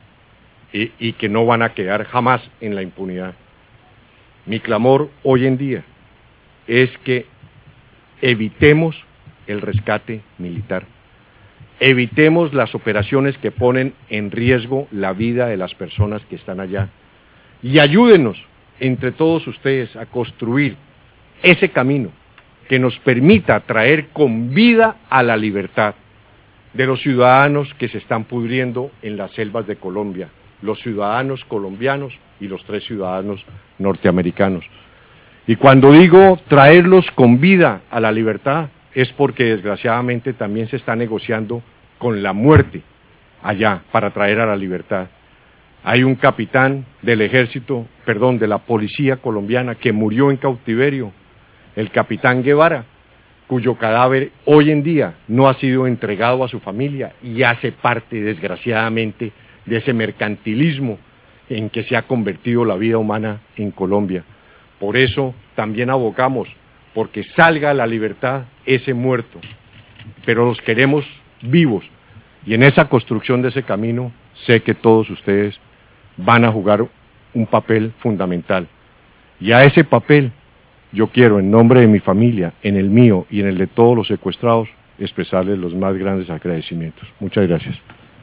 y que no van a quedar jamás en la impunidad. Mi clamor hoy en día es que evitemos el rescate militar, evitemos las operaciones que ponen en riesgo la vida de las personas que están allá y ayúdenos entre todos ustedes a construir ese camino que nos permita traer con vida a la libertad de los ciudadanos que se están pudriendo en las selvas de Colombia, los ciudadanos colombianos y los 3 ciudadanos norteamericanos. Y cuando digo traerlos con vida a la libertad, es porque desgraciadamente también se está negociando con la muerte allá para traer a la libertad. Hay un capitán del ejército, de la policía colombiana que murió en cautiverio, el capitán Guevara, cuyo cadáver hoy en día no ha sido entregado a su familia y hace parte, desgraciadamente, de ese mercantilismo en que se ha convertido la vida humana en Colombia. Por eso también abogamos porque salga a la libertad ese muerto, pero los queremos vivos, y en esa construcción de ese camino sé que todos ustedes van a jugar un papel fundamental, y a ese papel yo quiero, en nombre de mi familia, en el mío y en el de todos los secuestrados, expresarles los más grandes agradecimientos. Muchas gracias.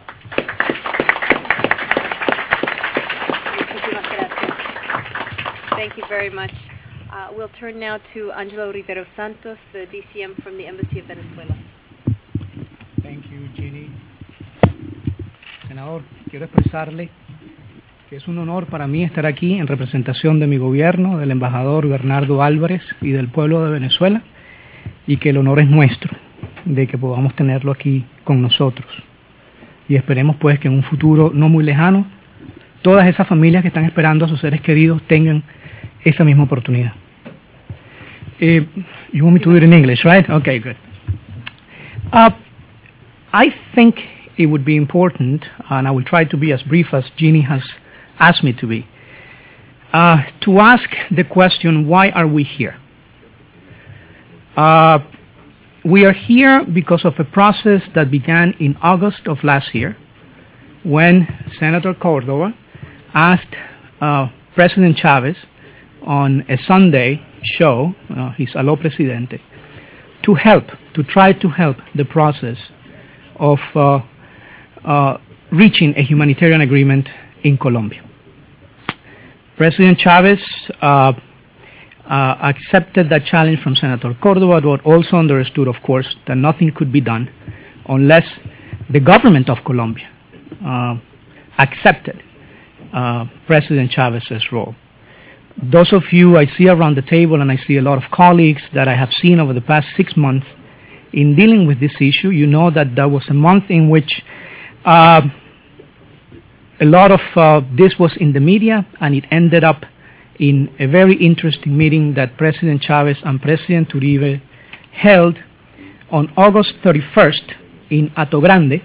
Thank you very much. We'll turn now to Angelo Rivero Santos, the DCM from the Embassy of Venezuela. Thank you, Ginny. Senador, quiero expresarle que es un honor para mí estar aquí en representación de mi gobierno, del embajador Bernardo Álvarez y del pueblo de Venezuela, y que el honor es nuestro de que podamos tenerlo aquí con nosotros. Y esperemos pues que en un futuro no muy lejano, todas esas familias que están esperando a sus seres queridos tengan esa misma oportunidad. You want me to do it in English, right? Okay, good. I think it would be important, and I will try to be as brief as Jeannie has asked me to be, to ask the question, why are we here? We are here because of a process that began in August of last year, when Senator Cordova asked President Chavez on a Sunday show, his Aló Presidente, to try to help the process of reaching a humanitarian agreement in Colombia. President Chavez accepted that challenge from Senator Cordova, but also understood, of course, that nothing could be done unless the government of Colombia accepted President Chavez's role. Those of you I see around the table, and I see a lot of colleagues that I have seen over the past 6 months in dealing with this issue, you know that there was a month in which a lot of this was in the media, and it ended up in a very interesting meeting that President Chavez and President Uribe held on August 31st in Hato Grande,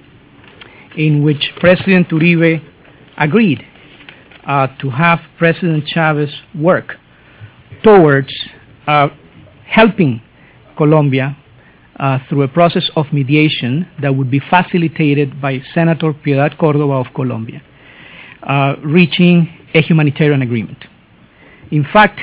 in which President Uribe agreed to have President Chavez work towards helping Colombia through a process of mediation that would be facilitated by Senator Piedad Córdoba of Colombia, reaching a humanitarian agreement. In fact,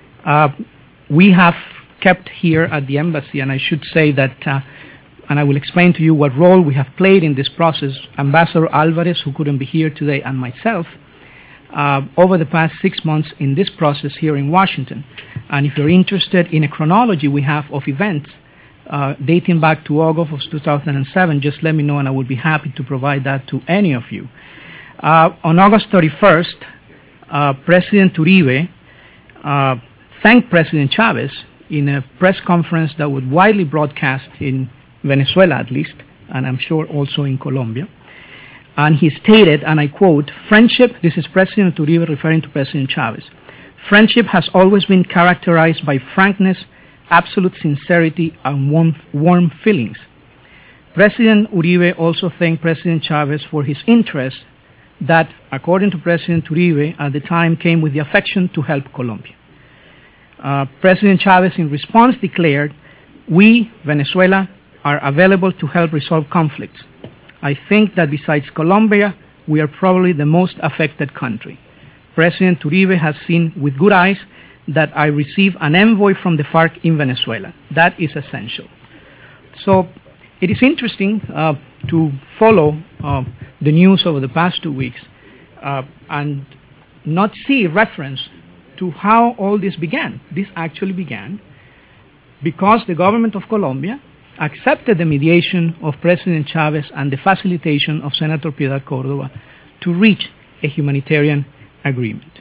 we have kept here at the embassy, and I should say that, and I will explain to you what role we have played in this process, Ambassador Alvarez, who couldn't be here today, and myself, over the past 6 months in this process here in Washington. And if you're interested in a chronology we have of events dating back to August of 2007, just let me know and I would be happy to provide that to any of you. On August 31st, President Uribe thanked President Chavez in a press conference that was widely broadcast in Venezuela at least, and I'm sure also in Colombia. And he stated, and I quote, "Friendship," this is President Uribe referring to President Chavez, "friendship has always been characterized by frankness, absolute sincerity, and warm feelings." President Uribe also thanked President Chavez for his interest that, according to President Uribe, at the time came with the affection to help Colombia. President Chavez, in response, declared, "We, Venezuela, are available to help resolve conflicts. I think that besides Colombia, we are probably the most affected country. President Uribe has seen with good eyes that I receive an envoy from the FARC in Venezuela. That is essential." So it is interesting to follow the news over the past 2 weeks and not see reference to how all this began. This actually began because the government of Colombia accepted the mediation of President Chavez and the facilitation of Senator Piedad Córdoba to reach a humanitarian agreement.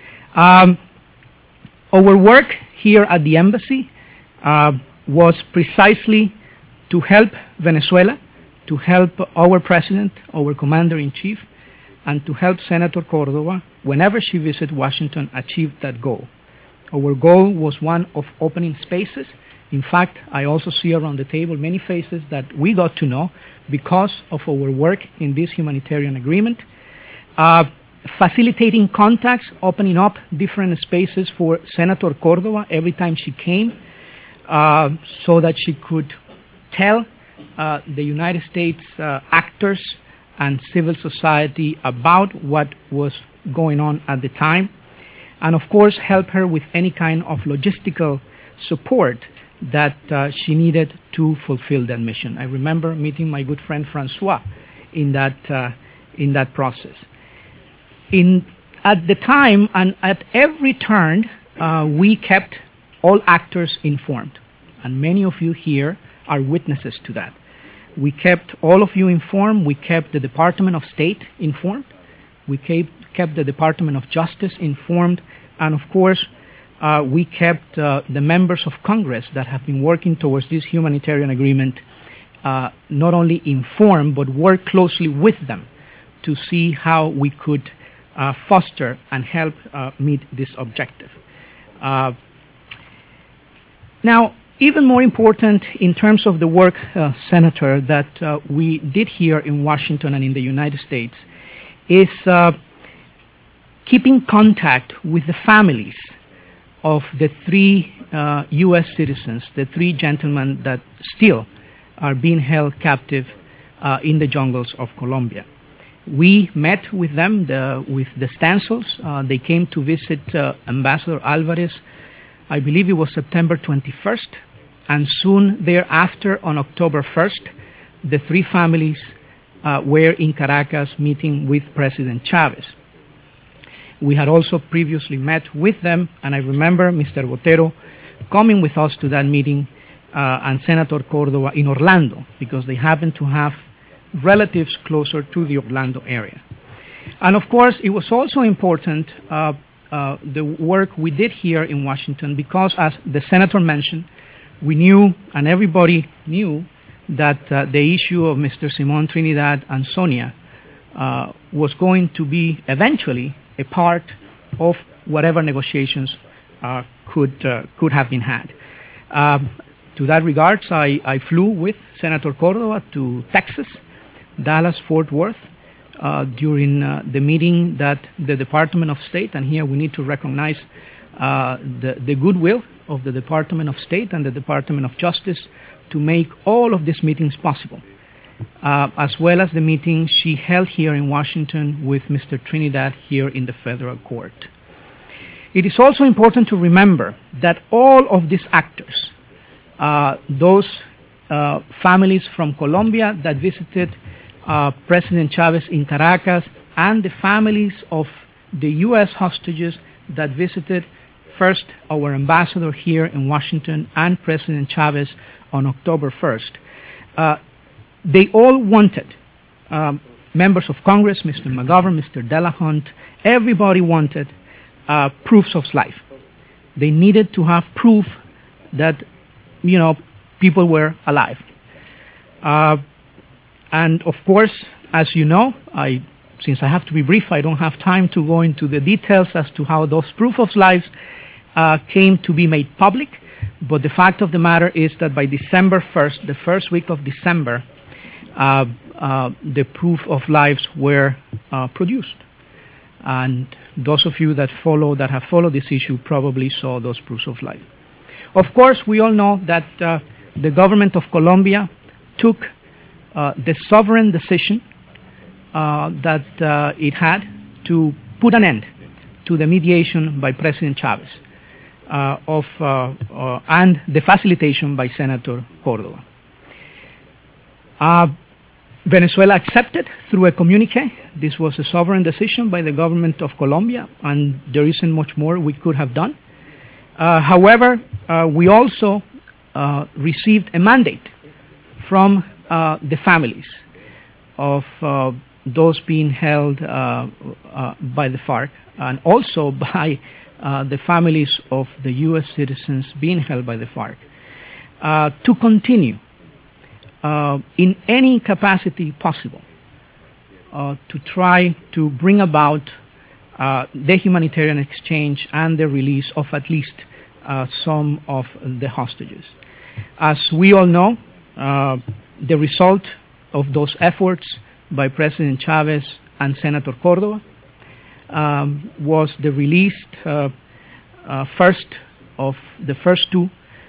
Our work here at the embassy was precisely to help Venezuela, to help our president, our commander-in-chief, and to help Senator Córdoba, whenever she visits Washington, achieve that goal. Our goal was one of opening spaces. In fact, I also see around the table many faces that we got to know because of our work in this humanitarian agreement. Facilitating contacts, opening up different spaces for Senator Córdoba every time she came so that she could tell the United States actors and civil society about what was going on at the time, and of course help her with any kind of logistical support that she needed to fulfill that mission. I remember meeting my good friend Francois in that process. At the time and at every turn, we kept all actors informed, and many of you here are witnesses to that. We kept all of you informed. We kept the Department of State informed. We kept the Department of Justice informed, and of course, we kept the members of Congress that have been working towards this humanitarian agreement not only informed, but work closely with them to see how we could foster and help meet this objective. Now, even more important in terms of the work, Senator, that we did here in Washington and in the United States is keeping contact with the families of the 3 U.S. citizens, the 3 gentlemen that still are being held captive in the jungles of Colombia. We met with them, with the Stancils. They came to visit Ambassador Alvarez, I believe it was September 21st, and soon thereafter, on October 1st, the 3 families were in Caracas meeting with President Chavez. We had also previously met with them, and I remember Mr. Botero coming with us to that meeting and Senator Córdoba in Orlando, because they happen to have relatives closer to the Orlando area. And of course, it was also important the work we did here in Washington, because as the Senator mentioned, we knew, and everybody knew, that the issue of Mr. Simón Trinidad and Sonia was going to be eventually a part of whatever negotiations could have been had. To that regards, I flew with Senator Cordova to Texas, Dallas, Fort Worth, during the meeting that the Department of State, and here we need to recognize the goodwill of the Department of State and the Department of Justice to make all of these meetings possible, as well as the meeting she held here in Washington with Mr. Trinidad here in the federal court. It is also important to remember that all of these actors, those families from Colombia that visited President Chavez in Caracas, and the families of the U.S. hostages that visited first our ambassador here in Washington and President Chavez on October 1st. They all wanted, members of Congress, Mr. McGovern, Mr. Delahunt, everybody wanted proofs of life. They needed to have proof that, people were alive. And of course, as you know, since I have to be brief, I don't have time to go into the details as to how those proof of lives came to be made public, but the fact of the matter is that by December 1st, the first week of December, the proof of lives were produced. And those of you that have followed this issue probably saw those proofs of life. Of course, we all know that the government of Colombia took the sovereign decision that it had to put an end to the mediation by President Chavez and the facilitation by Senator Cordova. Venezuela accepted through a communique. This was a sovereign decision by the government of Colombia, and there isn't much more we could have done. However, we also received a mandate from the families of those being held by the FARC, and also by the families of the U.S. citizens being held by the FARC, to continue in any capacity possible to try to bring about the humanitarian exchange and the release of at least some of the hostages. As we all know, the result of those efforts by President Chavez and Senator Cordova was the release first of the first two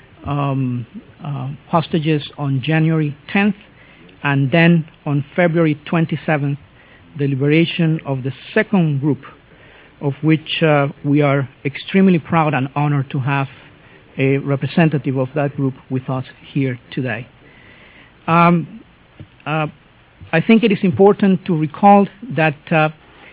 hostages on January 10th, and then on February 27th, the liberation of the second group, of which we are extremely proud and honored to have a representative of that group with us here today. I think it is important to recall that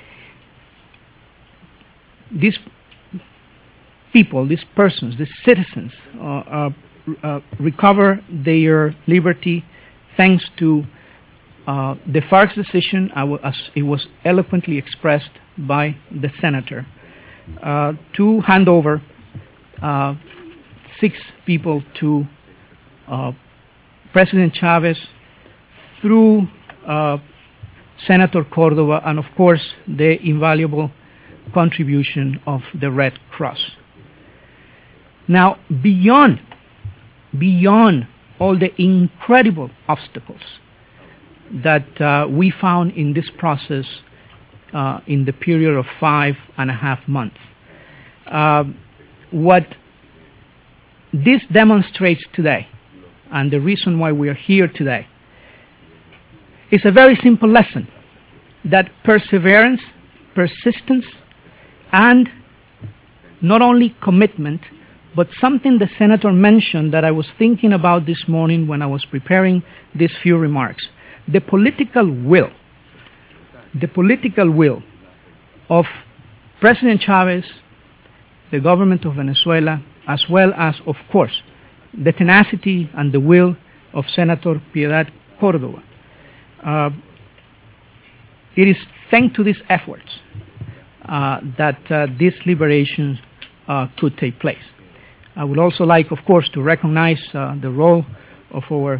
these people, these persons, these citizens recover their liberty thanks to the FARC's decision, as it was eloquently expressed by the senator, to hand over 6 people to President Chavez through Senator Cordova, and of course the invaluable contribution of the Red Cross. Now, beyond all the incredible obstacles that we found in this process in the period of 5.5 months, what this demonstrates today, and the reason why we are here today, is a very simple lesson that perseverance, persistence, and not only commitment, but something the senator mentioned that I was thinking about this morning when I was preparing these few remarks. The political will of President Chavez, the government of Venezuela, as well as, of course, the tenacity and the will of Senator Piedad Cordova. It is thanks to these efforts that this liberation could take place. I would also like, of course, to recognize the role of our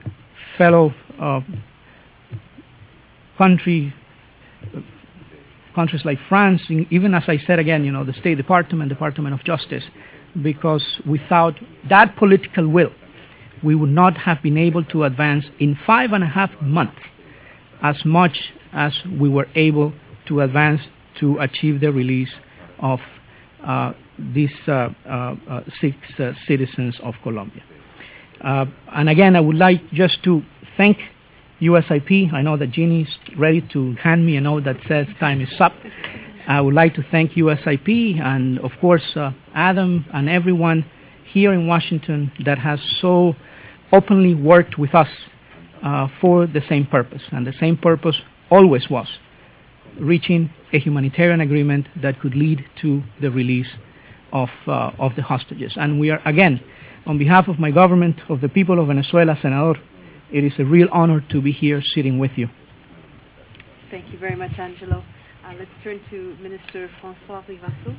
fellow country countries like France, even as I said again, the State Department, Department of Justice, because without that political will, we would not have been able to advance in 5.5 months as much as we were able to advance to achieve the release of these 6 citizens of Colombia. And again, I would like just to thank USIP. I know that Jeannie is ready to hand me a note that says time is up. I would like to thank USIP and, of course, Adam and everyone here in Washington that has so openly worked with us for the same purpose. And the same purpose always was reaching a humanitarian agreement that could lead to the release of the hostages. And we are, again, on behalf of my government, of the people of Venezuela, Senador, it is a real honor to be here sitting with you. Thank you very much, Angelo. Let's turn to Minister François Rivassou.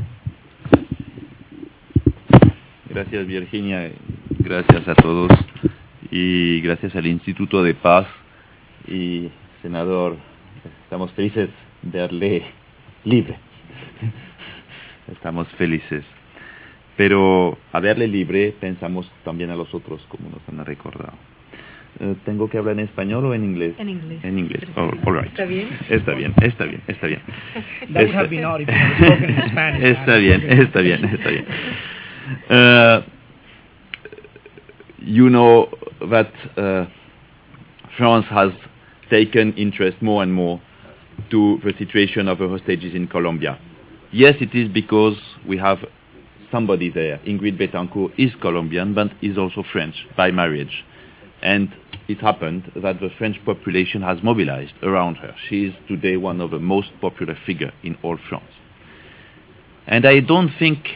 Gracias, Virginia. Gracias a todos. Y gracias al Instituto de Paz. Y, senador, estamos felices de verle libre. Estamos felices. Pero a verle libre pensamos también a los otros, como nos han recordado. ¿Tengo que hablar en español o en inglés? En inglés. En inglés. Oh, all right. ¿Está bien? Está bien. That would have been odd if you had spoken in Spanish. Está bien. You know that France has taken interest more and more to the situation of the hostages in Colombia. Yes, it is because we have somebody there. Ingrid Betancourt is Colombian, but is also French by marriage. And it happened that the French population has mobilized around her. She is today one of the most popular figures in all France. And I don't think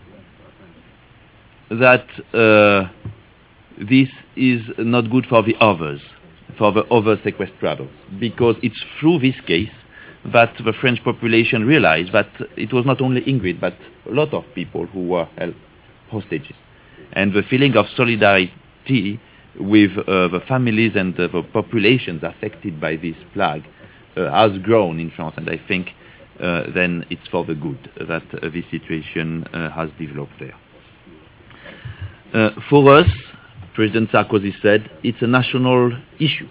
that this is not good for the others, for the other sequestrados, because it's through this case that the French population realized that it was not only Ingrid, but a lot of people who were held hostages. And the feeling of solidarity with the families and the populations affected by this plague has grown in France, and I think then it's for the good that this situation has developed there. For us, President Sarkozy said, it's a national issue.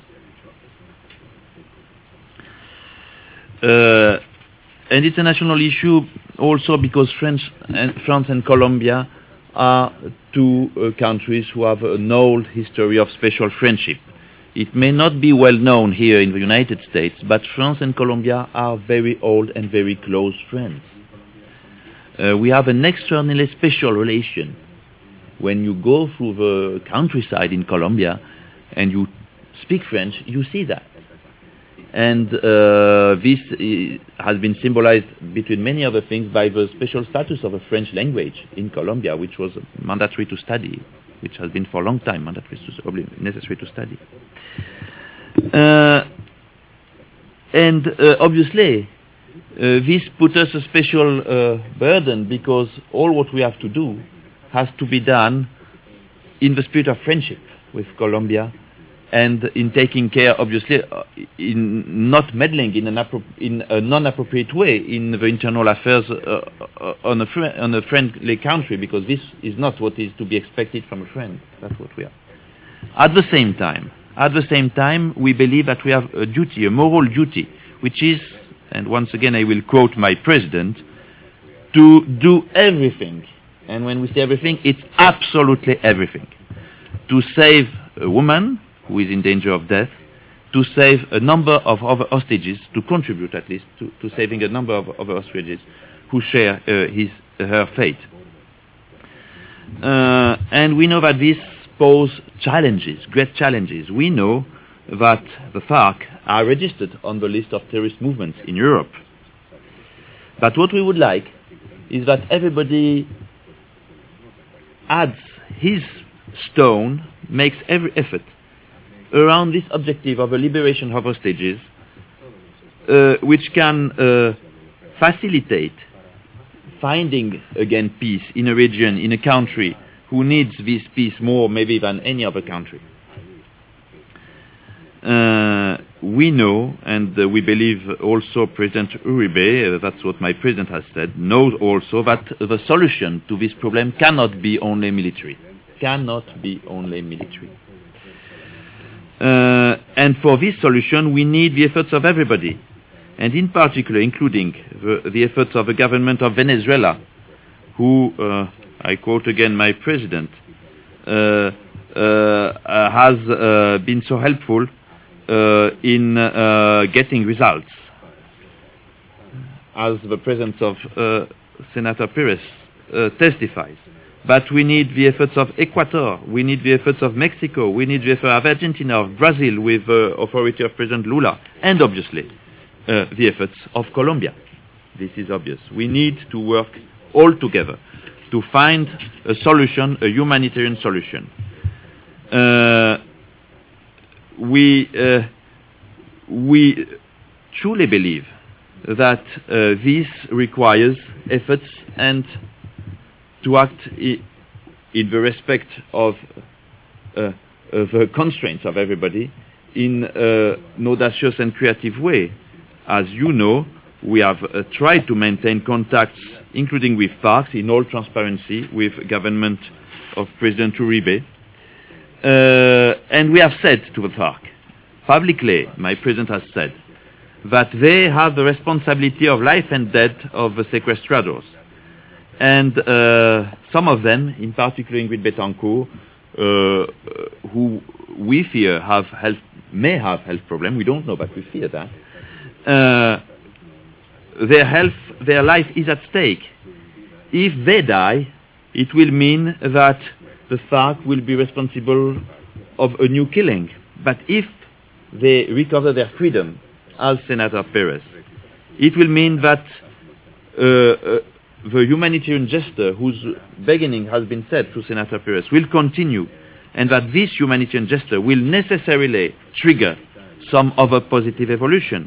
And it's a national issue also because France and Colombia are two countries who have an old history of special friendship. It may not be well known here in the United States, but France and Colombia are very old and very close friends. We have an extraordinarily special relation. When you go through the countryside in Colombia and you speak French, you see that. And this has been symbolized, between many other things, by the special status of a French language in Colombia, which was mandatory to study, which has been for a long time necessary to study. And obviously, this put us a special burden, because all what we have to do has to be done in the spirit of friendship with Colombia, and in taking care, obviously, in not meddling in a non-appropriate way in the internal affairs on a friendly country, because this is not what is to be expected from a friend. That's what we are. At the same time, we believe that we have a duty, a moral duty, which is, and once again I will quote my president, to do everything. And when we say everything, it's absolutely everything. To save a woman who is in danger of death, to save a number of other hostages, to contribute at least to saving a number of other hostages who share her fate. And we know that this poses challenges, great challenges. We know that the FARC are registered on the list of terrorist movements in Europe. But what we would like is that everybody adds his stone, makes every effort around this objective of a liberation of hostages, which can facilitate finding again peace in a region, in a country who needs this peace more maybe than any other country. we know, and we believe also President Uribe, that's what my president has said, knows also that the solution to this problem cannot be only military. Cannot be only military. And for this solution, we need the efforts of everybody, and in particular, including the efforts of the government of Venezuela, who, I quote again my president, has been so helpful in getting results, as the presence of Senator Perez testifies. But we need the efforts of Ecuador, we need the efforts of Mexico, we need the effort of Argentina, of Brazil with the authority of President Lula, and obviously the efforts of Colombia. This is obvious. We need to work all together to find a solution, a humanitarian solution. We truly believe that this requires efforts and to act in the respect of the constraints of everybody in an audacious and creative way. As you know, we have tried to maintain contacts, including with FARC, in all transparency with government of President Uribe. And we have said to the FARC, publicly, my president has said, that they have the responsibility of life and death of the sequestradors. And some of them, in particular Ingrid Betancourt, who we fear may have health problems, we don't know, but we fear that, their life is at stake. If they die, it will mean that the FARC will be responsible of a new killing. But if they recover their freedom, as Senator Perez, it will mean that the humanitarian gesture, whose beginning has been said through Senator Perez, will continue, and that this humanitarian gesture will necessarily trigger some other positive evolutions.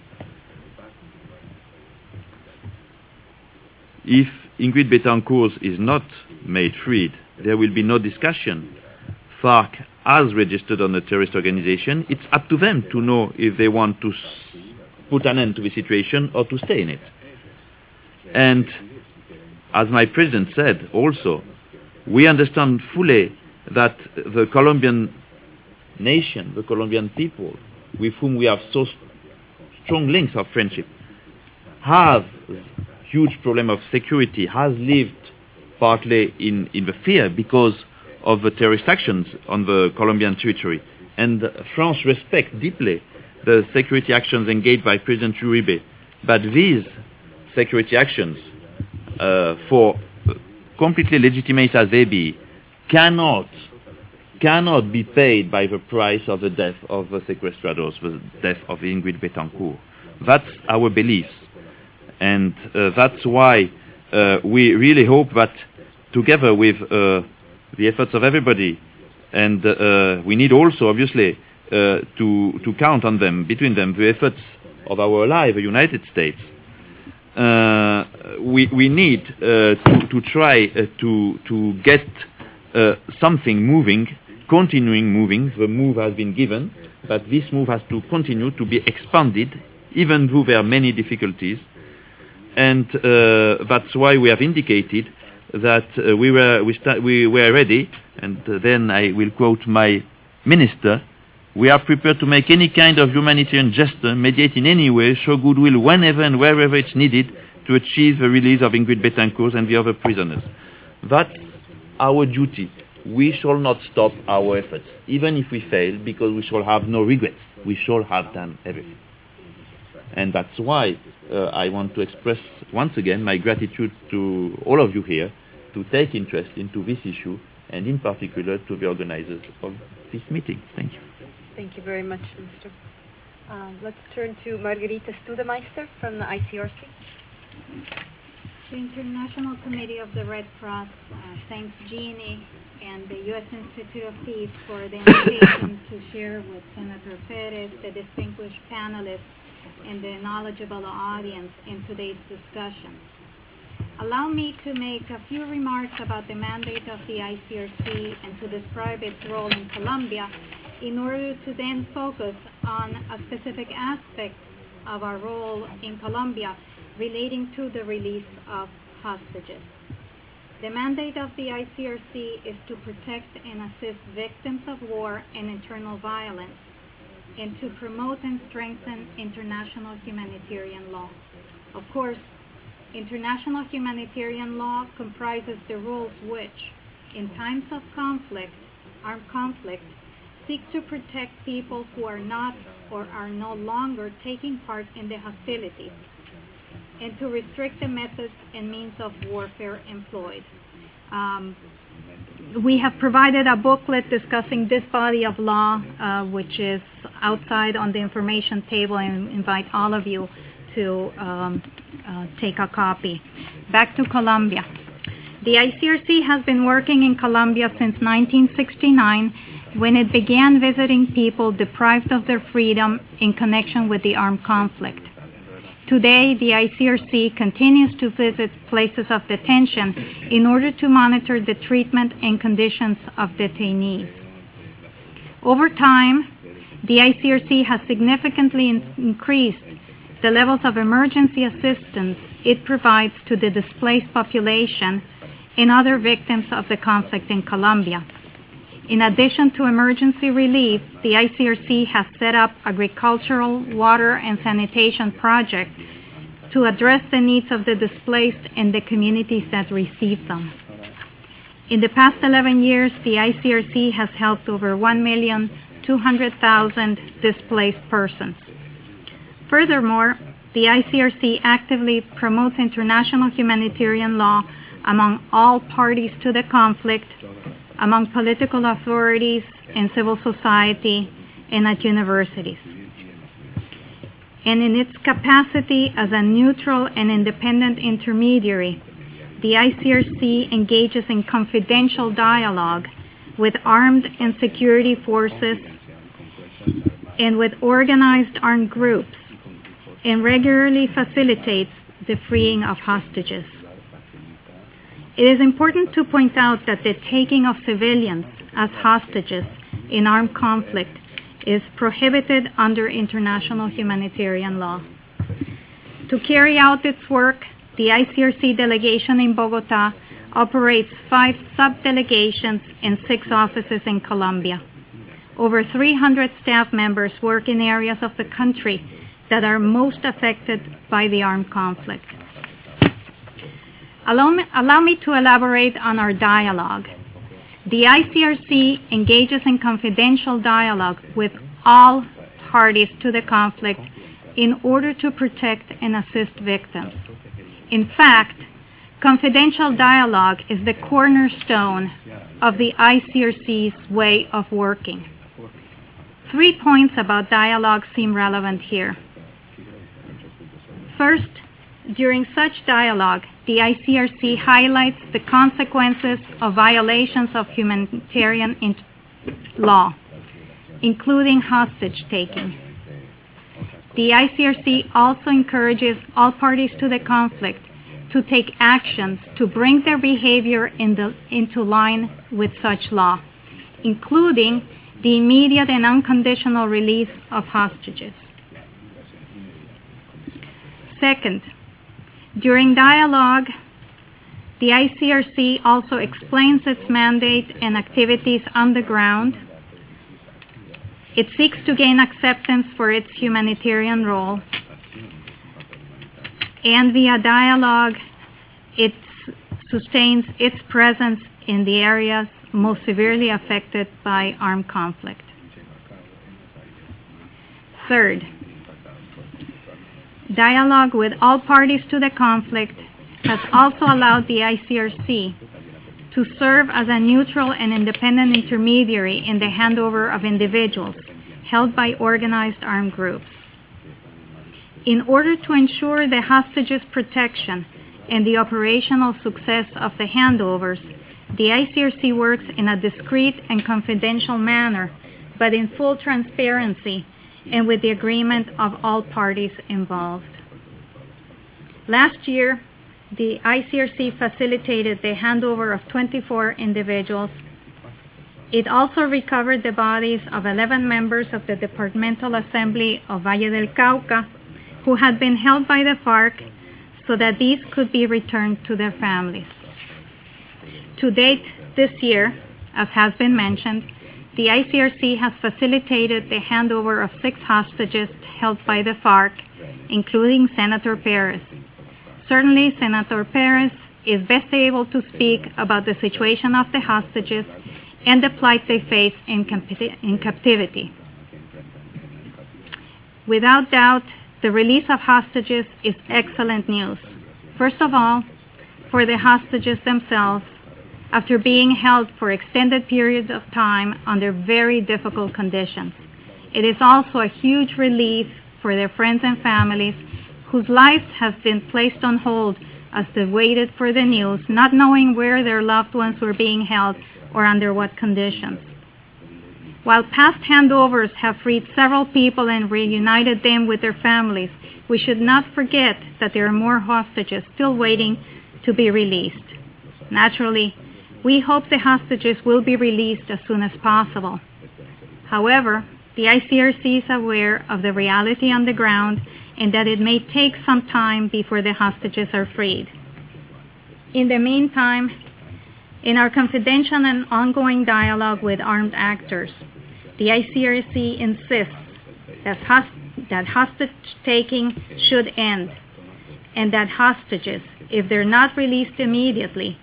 If Ingrid Betancourt is not made freed, there will be no discussion. FARC has registered on a terrorist organization. It's up to them to know if they want to put an end to the situation or to stay in it. And as my president said also, we understand fully that the Colombian nation, the Colombian people, with whom we have so strong links of friendship, have huge problem of security, has lived partly in the fear because of the terrorist actions on the Colombian territory. And France respects deeply the security actions engaged by President Uribe. But these security actions, for completely legitimate as they be, cannot be paid by the price of the death of the sequestradors, the death of Ingrid Betancourt. That's our beliefs. And that's why we really hope that together with the efforts of everybody, and we need also, obviously, to count on them, between them, the efforts of our ally, the United States. We need to try to get something moving, continuing moving. The move has been given, but this move has to continue to be expanded, even though there are many difficulties. And that's why we have indicated that we were ready, and then I will quote my minister, we are prepared to make any kind of humanitarian gesture, mediate in any way, show goodwill whenever and wherever it's needed to achieve the release of Ingrid Betancourt and the other prisoners. That's our duty. We shall not stop our efforts, even if we fail, because we shall have no regrets. We shall have done everything. And that's why I want to express once again my gratitude to all of you here to take interest into this issue, and in particular to the organizers of this meeting. Thank you. Thank you very much, Mr. Let's turn to Margarita Studemeister from the ICRC. The International Committee of the Red Cross thanks Jeannie and the U.S. Institute of Peace for the invitation to share with Senator Perez, the distinguished panelists, and the knowledgeable audience in today's discussion. Allow me to make a few remarks about the mandate of the ICRC and to describe its role in Colombia, in order to then focus on a specific aspect of our role in Colombia relating to the release of hostages. The mandate of the ICRC is to protect and assist victims of war and internal violence, and to promote and strengthen international humanitarian law. Of course, international humanitarian law comprises the rules which, in times of conflict, armed conflict, seek to protect people who are not or are no longer taking part in the hostilities, and to restrict the methods and means of warfare employed. We have provided a booklet discussing this body of law, which is outside on the information table, and invite all of you to take a copy. Back to Colombia. The ICRC has been working in Colombia since 1969, when it began visiting people deprived of their freedom in connection with the armed conflict. Today, the ICRC continues to visit places of detention in order to monitor the treatment and conditions of detainees. Over time, the ICRC has significantly increased the levels of emergency assistance it provides to the displaced population and other victims of the conflict in Colombia. In addition to emergency relief, the ICRC has set up agricultural, water, and sanitation projects to address the needs of the displaced and the communities that receive them. In the past 11 years, the ICRC has helped over 1,200,000 displaced persons. Furthermore, the ICRC actively promotes international humanitarian law among all parties to the conflict, among political authorities and civil society, and at universities. And in its capacity as a neutral and independent intermediary, the ICRC engages in confidential dialogue with armed and security forces and with organized armed groups, and regularly facilitates the freeing of hostages. It is important to point out that the taking of civilians as hostages in armed conflict is prohibited under international humanitarian law. To carry out its work, the ICRC delegation in Bogotá operates 5 sub-delegations and 6 offices in Colombia. Over 300 staff members work in areas of the country that are most affected by the armed conflict. Allow me to elaborate on our dialogue. The ICRC engages in confidential dialogue with all parties to the conflict in order to protect and assist victims. In fact, confidential dialogue is the cornerstone of the ICRC's way of working. 3 points about dialogue seem relevant here. First, during such dialogue, the ICRC highlights the consequences of violations of humanitarian law, including hostage-taking. The ICRC also encourages all parties to the conflict to take actions to bring their behavior into line with such law, including the immediate and unconditional release of hostages. Second, during dialogue, the ICRC also explains its mandate and activities on the ground. It seeks to gain acceptance for its humanitarian role, and via dialogue, it sustains its presence in the areas most severely affected by armed conflict. Third, dialogue with all parties to the conflict has also allowed the ICRC to serve as a neutral and independent intermediary in the handover of individuals held by organized armed groups. In order to ensure the hostages' protection and the operational success of the handovers, the ICRC works in a discreet and confidential manner, but in full transparency and with the agreement of all parties involved. Last year, the ICRC facilitated the handover of 24 individuals It also recovered the bodies of 11 members of the Departmental Assembly of Valle del Cauca who had been held by the FARC so that these could be returned to their families. To date this year, as has been mentioned, the ICRC has facilitated the handover of 6 hostages held by the FARC, including Senator Perez. Certainly, Senator Perez is best able to speak about the situation of the hostages and the plight they face in captivity. Without doubt, the release of hostages is excellent news. First of all, for the hostages themselves, after being held for extended periods of time under very difficult conditions. It is also a huge relief for their friends and families whose lives have been placed on hold as they waited for the news, not knowing where their loved ones were being held or under what conditions. While past handovers have freed several people and reunited them with their families, we should not forget that there are more hostages still waiting to be released. Naturally, we hope the hostages will be released as soon as possible. However, the ICRC is aware of the reality on the ground and that it may take some time before the hostages are freed. In the meantime, in our confidential and ongoing dialogue with armed actors, the ICRC insists that hostage-taking should end, and that hostages, if they're not released immediately,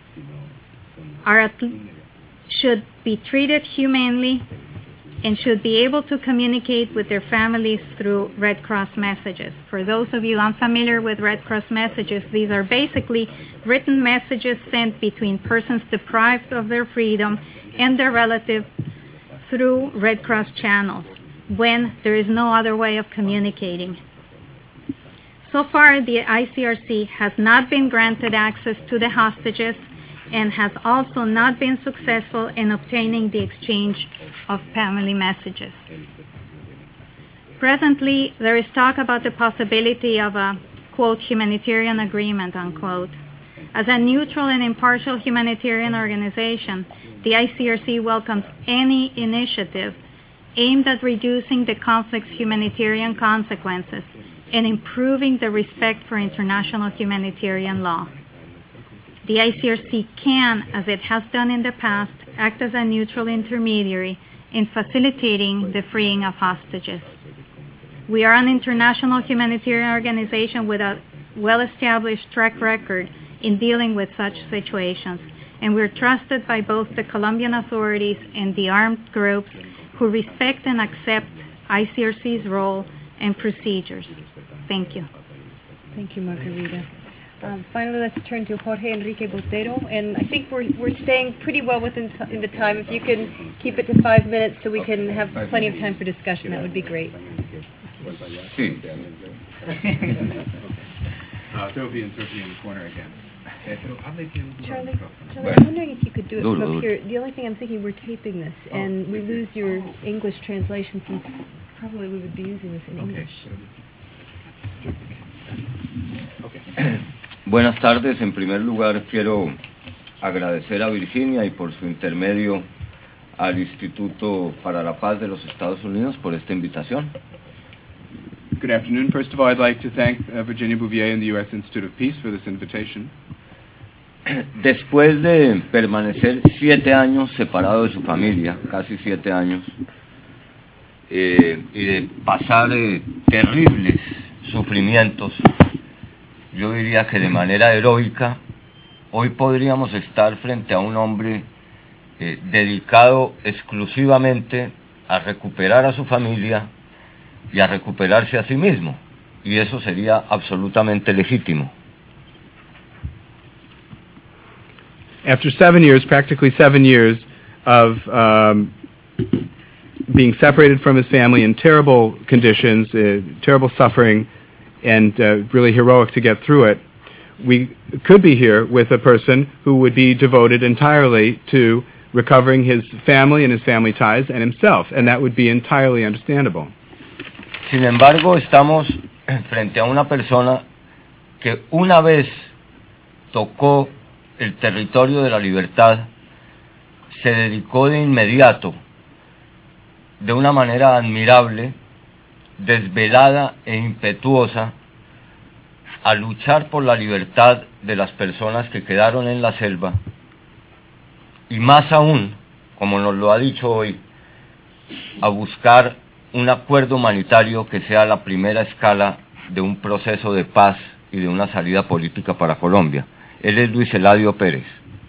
should be treated humanely and should be able to communicate with their families through Red Cross messages. For those of you unfamiliar with Red Cross messages, these are basically written messages sent between persons deprived of their freedom and their relatives through Red Cross channels when there is no other way of communicating. So far, the ICRC has not been granted access to the hostages and has also not been successful in obtaining the exchange of family messages. Presently, there is talk about the possibility of a, quote, humanitarian agreement, unquote. As a neutral and impartial humanitarian organization, the ICRC welcomes any initiative aimed at reducing the conflict's humanitarian consequences and improving the respect for international humanitarian law. The ICRC can, as it has done in the past, act as a neutral intermediary in facilitating the freeing of hostages. We are an international humanitarian organization with a well-established track record in dealing with such situations, and we're trusted by both the Colombian authorities and the armed groups who respect and accept ICRC's role and procedures. Thank you. Thank you, Margarita. Finally, let's turn to Jorge Enrique Botero, and I think we're staying pretty well within the time. If you can keep it to 5 minutes so we can have plenty of time for discussion, that would be great. Sí. They'll be in the corner again. Charlie, I'm wondering if you could do it from up here. The only thing I'm thinking, we're taping this, and we lose your English translation since probably we would be using this in English. Buenas tardes. En primer lugar, quiero agradecer a Virginia y por su intermedio al Instituto para la Paz de los Estados Unidos por esta invitación. Good afternoon. First of all, I'd like to thank Virginia Bouvier and the U.S. Institute of Peace for this invitation. Después de permanecer 7 años separado de su familia, casi 7 años, y de pasar terribles sufrimientos, yo diría que de manera heroica, hoy podríamos estar frente a un hombre dedicado exclusivamente a recuperar a su familia y a recuperarse a sí mismo, y eso sería absolutamente legítimo. After 7 years, practically 7 years of being separated from his family in terrible conditions, terrible suffering, and really heroic to get through it, we could be here with a person who would be devoted entirely to recovering his family and his family ties and himself, and that would be entirely understandable. Sin embargo, estamos frente a una persona que una vez tocó el territorio de la libertad se dedicó de inmediato, de una manera admirable, desvelada e impetuosa, a luchar por la libertad de las personas que quedaron en la selva, y más aún, como nos lo ha dicho hoy, a buscar un acuerdo humanitario que sea la primera escala de un proceso de paz y de una salida política para Colombia. Él es Luis Eladio Pérez.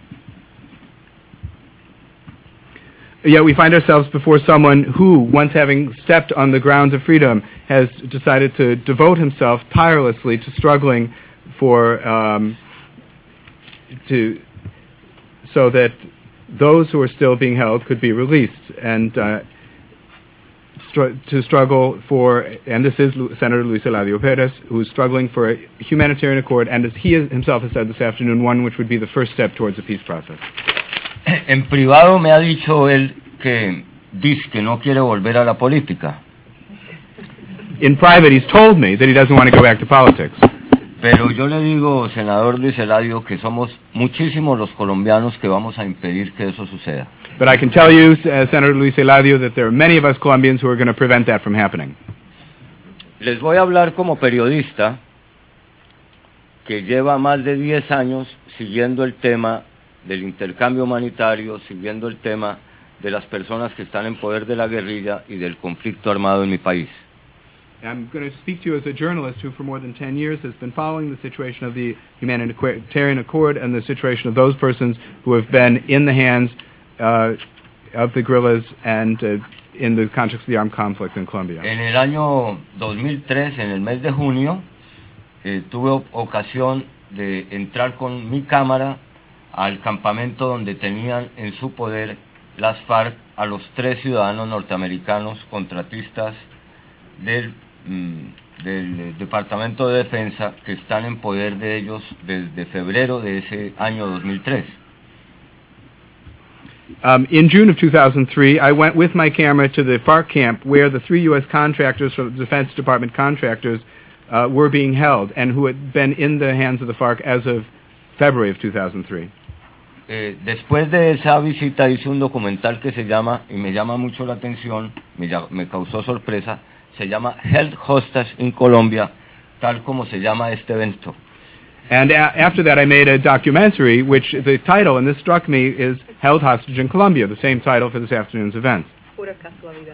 Yet we find ourselves before someone who, once having stepped on the grounds of freedom, has decided to devote himself tirelessly to struggling for, so that those who are still being held could be released, and to struggle for, and this is Senator Luis Eladio Perez, who is struggling for a humanitarian accord, and as he himself has said this afternoon, one which would be the first step towards a peace process. En privado me ha dicho él que dice que no quiere volver a la política. In private, he's told me that he doesn't want to go back to politics. Pero yo le digo, senador Luis Eladio, que somos muchísimos los colombianos que vamos a impedir que eso suceda. But I can tell you, Senator Luis Eladio, that there are many of us Colombians who are going to prevent that from happening. Les voy a hablar como periodista que lleva más de 10 años siguiendo el tema del intercambio humanitario, siguiendo el tema de las personas que están en poder de la guerrilla y del conflicto armado en mi país. I'm going to speak to you as a journalist who for more than 10 years has been following the situation of the humanitarian accord and the situation of those persons who have been in the hands of the guerrillas and in the context of the armed conflict in Colombia. En el año 2003, en el mes de junio, tuve ocasión de entrar con mi cámara al campamento donde tenían en su poder las FARC a los 3 ciudadanos norteamericanos contratistas del Departamento de Defensa que están en poder de ellos desde febrero de ese año 2003. In June of 2003, I went with my camera to the FARC camp where the 3 U.S. contractors from the Defense Department contractors were being held and who had been in the hands of the FARC as of February of 2003. Después de esa visita hice un documental que se llama, y me llama mucho la atención, me causó sorpresa, se llama Held Hostage in Colombia, tal como se llama este evento. And after that I made a documentary which the title, and this struck me, is Held Hostage in Colombia, the same title for this afternoon's event. Pura casualidad.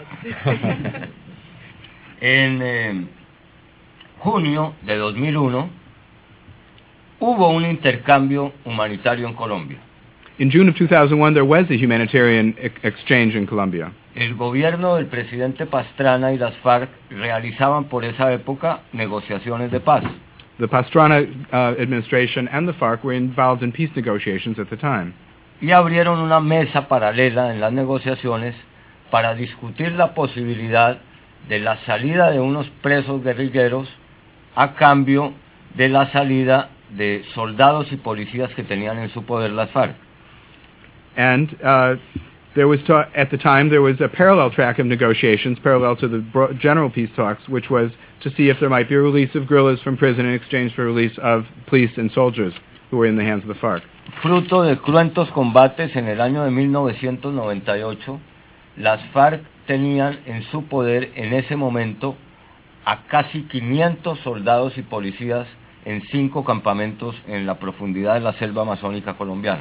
En junio de 2001 hubo un intercambio humanitario en Colombia. In June of 2001, there was a humanitarian exchange in Colombia. El gobierno del presidente Pastrana y las FARC realizaban por esa época negociaciones de paz. The Pastrana administration and the FARC were involved in peace negotiations at the time. Y abrieron una mesa paralela en las negociaciones para discutir la posibilidad de la salida de unos presos guerrilleros a cambio de la salida de soldados y policías que tenían en su poder las FARC. And there was at the time there was a parallel track of negotiations, parallel to the general peace talks, which was to see if there might be a release of guerrillas from prison in exchange for release of police and soldiers who were in the hands of the FARC. Fruto de cruentos combates en el año de 1998, las FARC tenían en su poder en ese momento a casi 500 soldados y policías en 5 campamentos en la profundidad de la selva amazónica colombiana.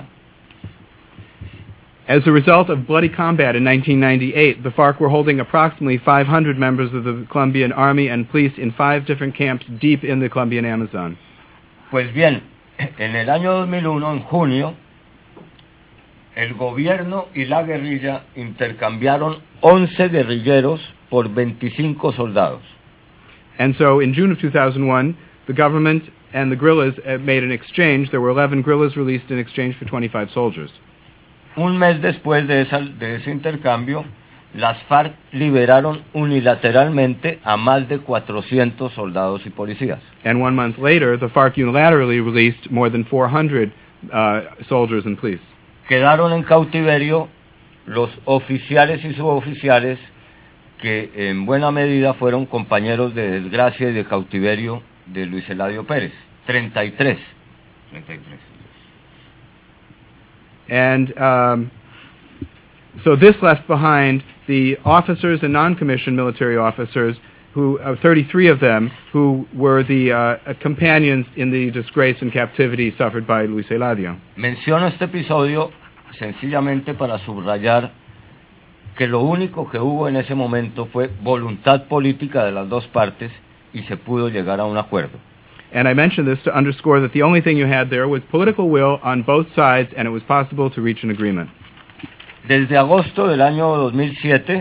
As a result of bloody combat in 1998, the FARC were holding approximately 500 members of the Colombian Army and police in 5 different camps deep in the Colombian Amazon. Pues bien, en el año 2001, en junio, el gobierno y la guerrilla intercambiaron 11 guerrilleros por 25 soldados. And so in June of 2001, the government and the guerrillas made an exchange. There were 11 guerrillas released in exchange for 25 soldiers. Un mes después de ese intercambio, las FARC liberaron unilateralmente a más de 400 soldados y policías. And 1 month later, the FARC unilaterally released more than 400 soldiers and police. Quedaron en cautiverio los oficiales y suboficiales que en buena medida fueron compañeros de desgracia y de cautiverio de Luis Eladio Pérez. 33. And So this left behind the officers and non-commissioned military officers, 33 of them, who were the companions in the disgrace and captivity suffered by Luis Eladio. Menciono este episodio sencillamente para subrayar que lo único que hubo en ese momento fue voluntad política de las dos partes y se pudo llegar a un acuerdo. And I mention this to underscore that the only thing you had there was political will on both sides, and it was possible to reach an agreement. Desde agosto del año 2007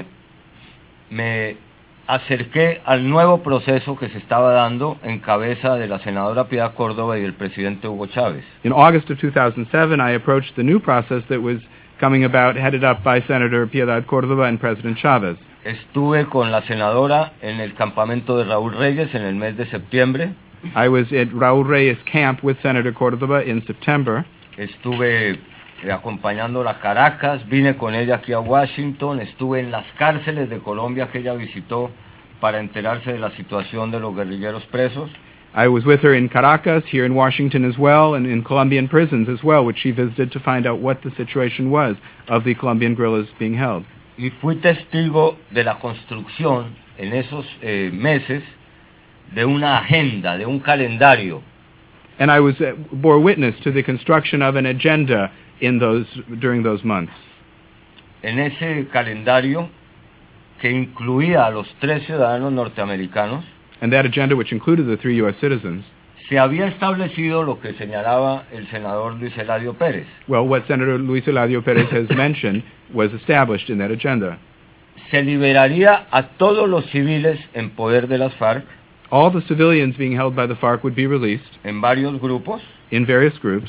me acerqué al nuevo proceso que se estaba dando en cabeza de la senadora Piedad Córdoba y del presidente Hugo Chávez. In August of 2007, I approached the new process that was coming about, headed up by Senator Piedad Córdoba and President Chávez. Estuve con la senadora en el campamento de Raúl Reyes en el mes de septiembre. I was at Raúl Reyes' camp with Senator Córdoba in September. Estuve acompañándola a Caracas, vine con ella aquí a Washington, estuve en las cárceles de Colombia que ella visitó para enterarse de la situación de los guerrilleros presos. I was with her in Caracas, here in Washington as well, and in Colombian prisons as well, which she visited to find out what the situation was of the Colombian guerrillas being held. Y fui testigo de la construcción en esos meses de una agenda, de un calendario. And I bore witness to the construction of an agenda during those months. En ese calendario que incluía a los 3 ciudadanos norteamericanos, and that agenda, which included the 3 U.S. citizens, se había establecido lo que señalaba el senador Luis Eladio Pérez. Well, what Senator Luis Eladio Pérez has mentioned was established in that agenda. Se liberaría a todos los civiles en poder de las FARC. All the civilians being held by the FARC would be released. En varios grupos. In various groups.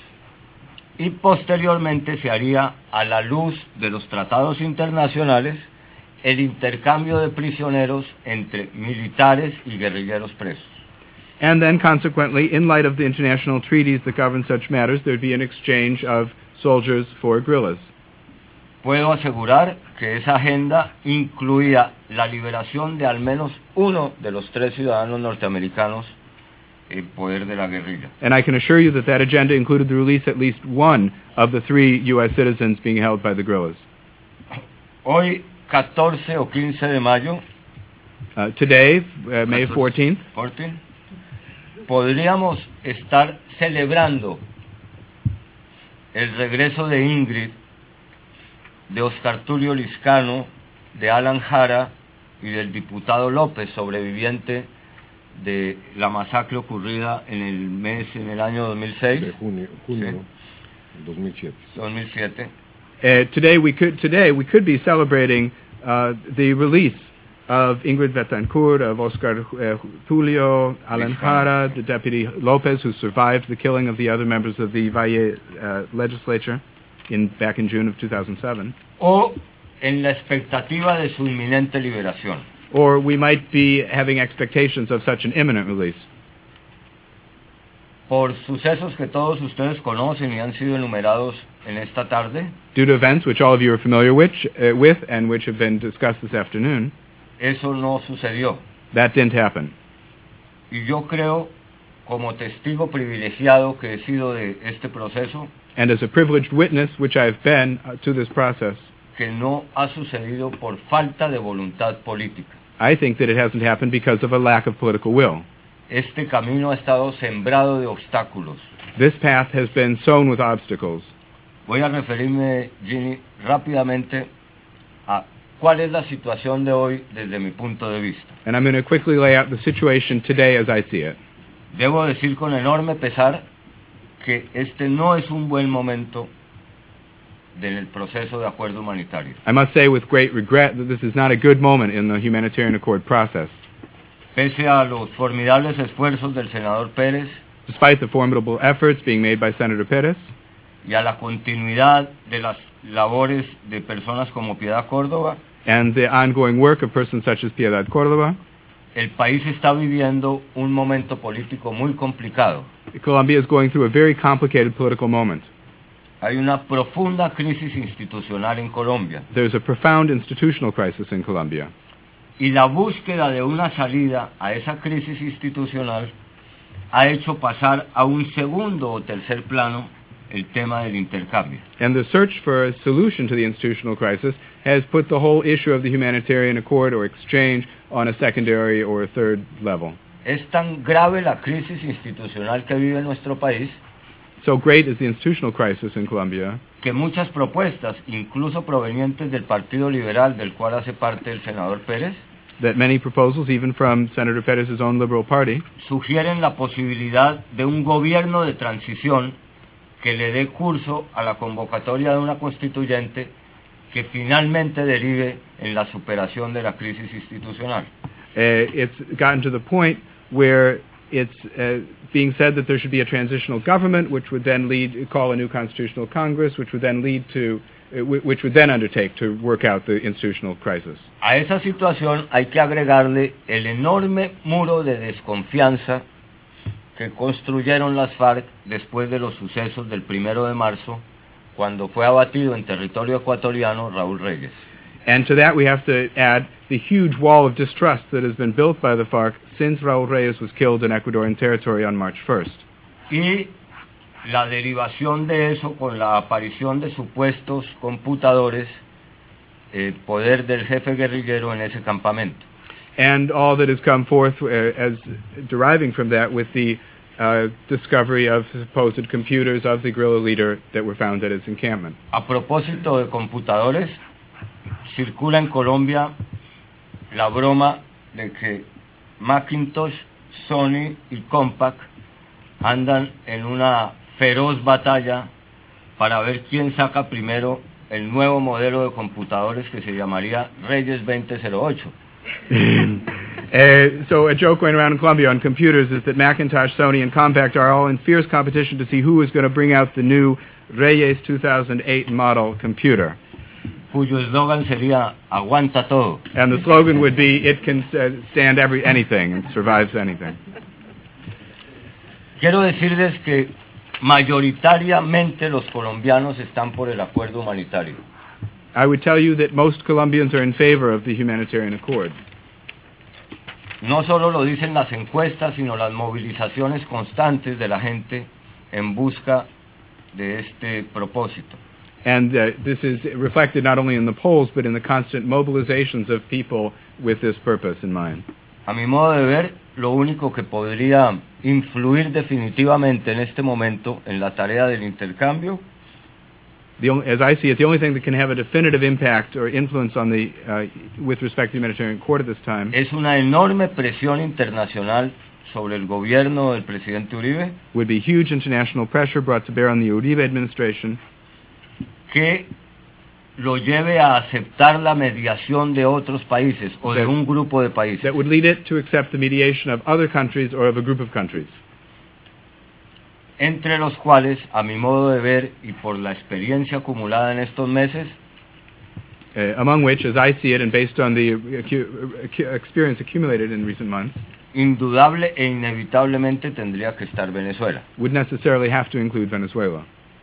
Y posteriormente se haría, a la luz de los tratados internacionales, el intercambio de prisioneros entre militares y guerrilleros presos. And then, consequently, in light of the international treaties that govern such matters, there would be an exchange of soldiers for guerrillas. Puedo asegurar que esa agenda incluía la liberación de al menos uno de los 3 ciudadanos norteamericanos en poder de la guerrilla. And I can assure you that that agenda included the release at least one of the 3 U.S. citizens being held by the guerrillas. Hoy, 14 o 15 de mayo, today, May 14th, podríamos estar celebrando el regreso de Ingrid, de Oscar Tulio Liscano, de Alan Jara y del diputado López, sobreviviente de la masacre ocurrida en el año 2006. De junio ¿sí? 2007. Today we could be celebrating the release of Ingrid Betancourt, of Oscar Tulio, Alan Jara, the Deputy Lopez, who survived the killing of the other members of the Valle legislature back in June of 2007. O en la expectativa de su inminente liberación. Or we might be having expectations of such an imminent release. Por sucesos que todos ustedes conocen y han sido enumerados en esta tarde, due to events which all of you are familiar with and which have been discussed this afternoon, eso no sucedió. That didn't happen. Y yo creo, como testigo privilegiado que he sido de este proceso, and as a privileged witness which I have been to this process, que no ha sucedido por falta de voluntad política. I think that it hasn't happened because of a lack of political will. Este camino ha estado sembrado de obstáculos. This path has been sown with obstacles. Voy a referirme, Ginny, rápidamente a cuál es la situación de hoy desde mi punto de vista. And I'm going to quickly lay out the situation today as I see it. Debo decir con enorme pesar que este no es un buen momento del proceso de acuerdo humanitario. I must say with great regret that this is not a good moment in the humanitarian accord process. Pese a los formidables esfuerzos del senador Pérez, despite the formidable efforts being made by Senator Pérez, y a la continuidad de las labores de personas como Piedad Córdoba, and the ongoing work of persons such as Piedad Córdoba, el país está viviendo un momento político muy complicado. Colombia is going through a very complicated political moment. Hay una profunda crisis institucional en Colombia. There's a profound institutional crisis in Colombia. Y la búsqueda de una salida a esa crisis institucional ha hecho pasar a un segundo o tercer plano el tema del intercambio. And the search for a solution to the institutional crisis has put the whole issue of the humanitarian accord or exchange on a secondary or a third level. Es tan grave la crisis institucional que vive nuestro país So great is the institutional crisis in Colombia que muchas propuestas, incluso provenientes del Partido Liberal, del cual hace parte el senador Pérez, that many proposals, even from Senator Perez's own Liberal Party, sugieren la posibilidad de un gobierno de transición que le dé curso a la convocatoria de una constituyente que finalmente derive en la superación de la crisis institucional. It's gotten to the point where it's being said that there should be a transitional government, which would then call a new constitutional Congress, which would then which would then undertake to work out the institutional crisis. A esa situación hay que agregarle el enorme muro de desconfianza que construyeron las FARC después de los sucesos del 1 de marzo, cuando fue abatido en territorio ecuatoriano Raúl Reyes. And to that we have to add the huge wall of distrust that has been built by the FARC since Raúl Reyes was killed in Ecuadorian territory on March 1st. Y la derivación de eso con la aparición de supuestos computadores, poder del jefe guerrillero en ese campamento. And all that has come forth as deriving from that with the discovery of supposed computers of the guerrilla leader that were found at his encampment. A propósito de computadores, circula en Colombia la broma de que Macintosh, Sony y Compaq andan en una feroz batalla para ver quién saca primero el nuevo modelo de computadores que se llamaría Reyes 2008. So a joke going around in Colombia on computers is that Macintosh, Sony, and Compaq are all in fierce competition to see who is going to bring out the new Reyes 2008 model computer. Cuyo eslogan sería aguanta todo. And the slogan would be, it can stand anything, it survives anything. Quiero decirles que mayoritariamente los colombianos están por el acuerdo humanitario. I would tell you that most Colombians are in favor of the humanitarian accord. No solo lo dicen las encuestas, sino las movilizaciones constantes de la gente en busca de este propósito. And this is reflected not only in the polls, but in the constant mobilizations of people with this purpose in mind. A mi modo de ver, lo único que podría influir definitivamente en este momento en la tarea del intercambio as I see it, the only thing that can have a definitive impact or influence on the with respect to the humanitarian accord at this time es una enorme presión internacional sobre el gobierno del presidente Uribe would be huge international pressure brought to bear on the Uribe administration que lo lleve a aceptar la mediación de otros países o de un grupo de países. That would lead it to accept the mediation of other countries or of a group of countries. Entre los cuales, a mi modo de ver y por la experiencia acumulada en estos meses, among which, as I see it, and based on the experience accumulated in recent months, indudable e inevitablemente tendría que estar Venezuela. Would necessarily have to include Venezuela.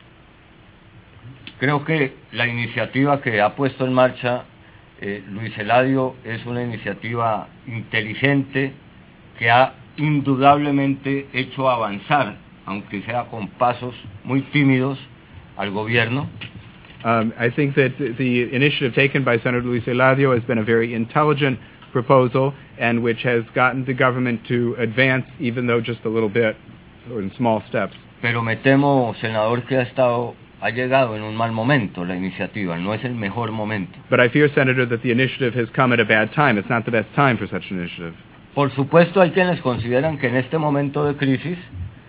Creo que la iniciativa que ha puesto en marcha Luis Eladio es una iniciativa inteligente que ha indudablemente hecho avanzar, aunque sea con pasos muy tímidos, al gobierno. I think that the initiative taken by Senator Luis Eladio has been a very intelligent proposal and which has gotten the government to advance, even though just a little bit, or in small steps. Pero me temo, senador, que ha llegado en un mal momento la iniciativa, no es el mejor momento. But I fear, Senator, that the initiative has come at a bad time. It's not the best time for such an initiative. Por supuesto, hay quienes consideran que en este momento de crisis,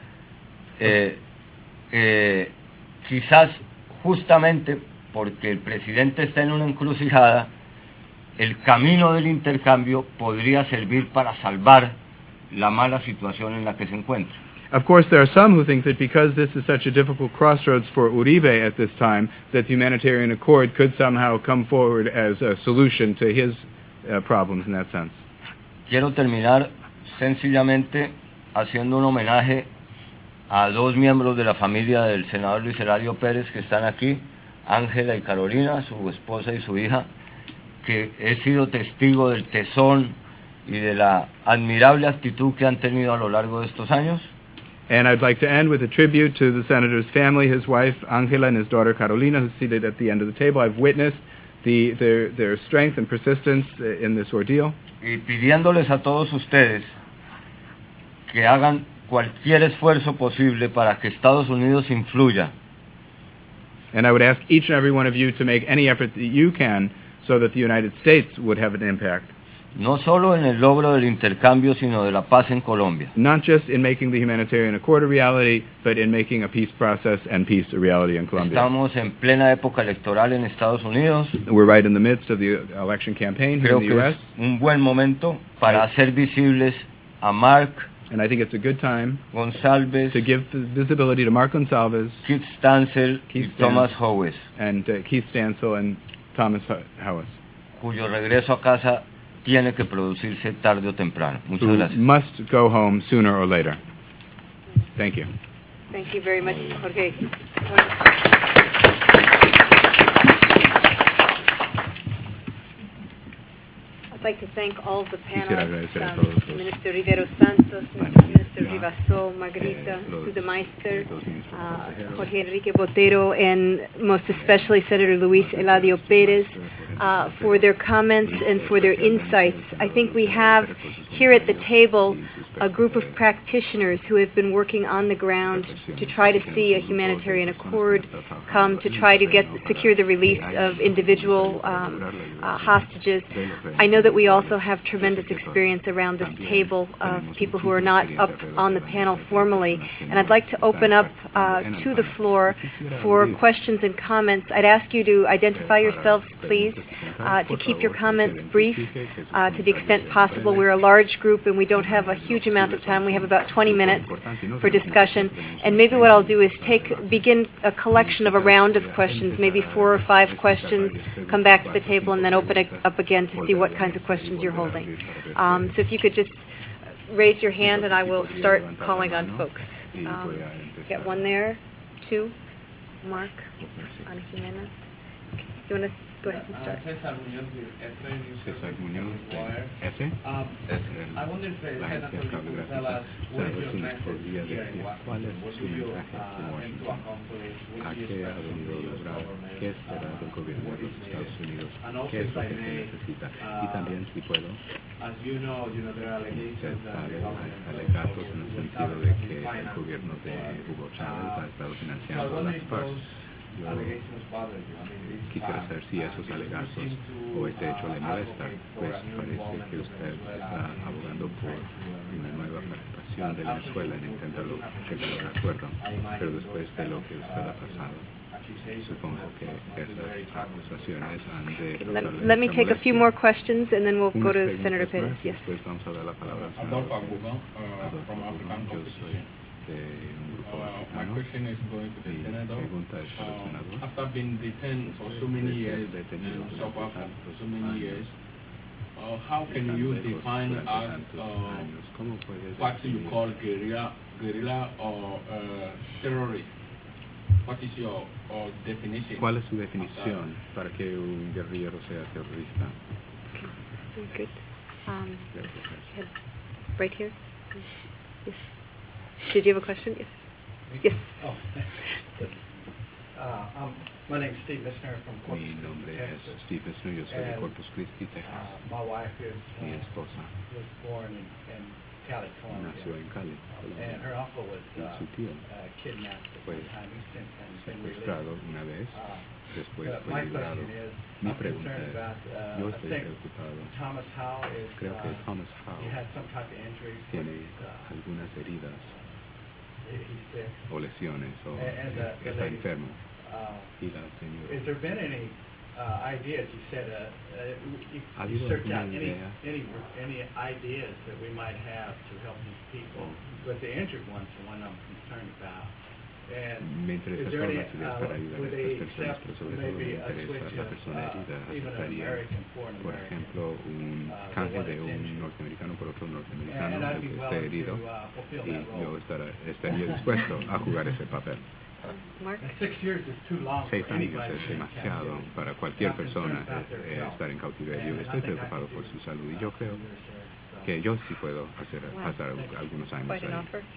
quizás justamente porque el presidente está en una encrucijada, el camino del intercambio podría servir para salvar la mala situación en la que se encuentra. Of course, there are some who think that because this is such a difficult crossroads for Uribe at this time, that the humanitarian accord could somehow come forward as a solution to his problems in that sense. Quiero terminar sencillamente haciendo un homenaje a dos miembros de la familia del senador Luis Eladio Pérez que están aquí, Ángela y Carolina, su esposa y su hija, que he sido testigo del tesón y de la admirable actitud que han tenido a lo largo de estos años. And I'd like to end with a tribute to the senator's family, his wife, Angela, and his daughter, Carolina, who's seated at the end of the table. I've witnessed their strength and persistence in this ordeal. Y pidiéndoles a todos ustedes que hagan cualquier esfuerzo posible para que Estados Unidos influya. And I would ask each and every one of you to make any effort that you can so that the United States would have an impact. No solo en el logro del intercambio, sino de la paz en Colombia. Not just in making the humanitarian accord a reality, but in making a peace process and peace a reality in Colombia. Estamos en plena época electoral en Estados Unidos. We're right in the midst of the election campaign here Creo in the que U.S. es un buen momento para hacer visibles a Mark And I think it's a good time González, to give visibility to Mark Gonsalves, Keith Stansel y Thomas Howes, and Keith Stansel and Thomas Howes, cuyo regreso a casa tiene que producirse tarde o temprano. Muchas who gracias. must go home sooner or later. Thank you. Thank you very much, Jorge. I'd like to thank all of the Quisiera agradecer a panelists, todos los Minister Rivero Santos, Minister Rivasol, Margarita Studemeister, Jorge Enrique Botero, and most especially Senator Luis Eladio Perez for their comments and for their insights. I think we have here at the table a group of practitioners who have been working on the ground to try to see a humanitarian accord come, to try to secure the release of individual hostages. I know that we also have tremendous experience around this table of people who are not up on the panel formally, and I'd like to open up to the floor for questions and comments. I'd ask you to identify yourselves, please, to keep your comments brief to the extent possible. We're a large group and we don't have a huge amount of time. We have about 20 minutes for discussion, and maybe what I'll do is begin a collection of a round of questions, maybe 4 or 5 questions, come back to the table, and then open it up again to see what kinds of questions you're holding. So if you could just raise your hand and I will start calling on folks. Got one there, 2, Mark, Ana Jimena. Okay. You want to go ahead and start? César Muñoz, F. I wonder if Senator, you could tell us what is your message here in Washington? What do you aim to accomplish? What do you expect from the U.S. government? And also, if I may, as you know, there are allegations that the government so I wonder if those allegations bother you. I mean, Quisiera saber si esos alegatos o este hecho le molesta, pues parece que usted está abogando por una nueva participación de Venezuela en intentarlo llegar a un acuerdo, pero después de lo que usted ha pasado, supongo que esas acusaciones han de... Let me take a few more questions and then we'll go to Senator Perez. Yes. Después vamos a dar la palabra al Adolfo Aguba, from African Opposition. My question is going to the Senator. After being detained for so many years in South Africa, for so many years, how can you define as what you call guerrilla or terrorist? What is your definition? ¿Cuál es su definición para que un guerrillero sea terrorista? Very good. Right here. Yes. Did you have a question? Yes. Yes. Oh, my name is Steve Missner from Corpus Mi Christi, nombre Texas. es Steve Missner, yo soy de Corpus Christi, Texas. My wife is Mi esposa was born in Cali, Colombia. nació en Cali, And Colombia. her uncle was Y su tío kidnapped at fue one time. He's since then been released. secuestrado una vez, después But fue my liberado. question is, Mi I'm pregunta concerned es, about, yo I estoy think preocupado, Thomas Howell is, creo que Thomas he Howell had some type of injuries. tiene algunas heridas He's sick. o lesiones o And the está lady, enfermo. Y la señora, has there been any ideas? You said you ¿Ha habido search alguna out idea? any ideas that we might have to help these people, but the injured one's the one I'm concerned about. And Me interesa is there any, todas las ideas para ayudar a would they estas personas, accept pero sobre todo me maybe a interesa switch la of persona herida. even an Aceptaría, American for an por American? ejemplo, un canje de un norteamericano por otro norteamericano And I'd que be esté willing herido, to fulfill y that yo role. estaría dispuesto a jugar ese papel. Mark? 6 years is too long 6 for años anybody es to be in demasiado captivity. para cualquier I'm concerned persona about their health. estar en cautiverio. And I Estoy think I preocupado could por do su salud y yo creo so. que yo sí puedo hacer, Wow. pasar algunos años Quite an ahí. offer.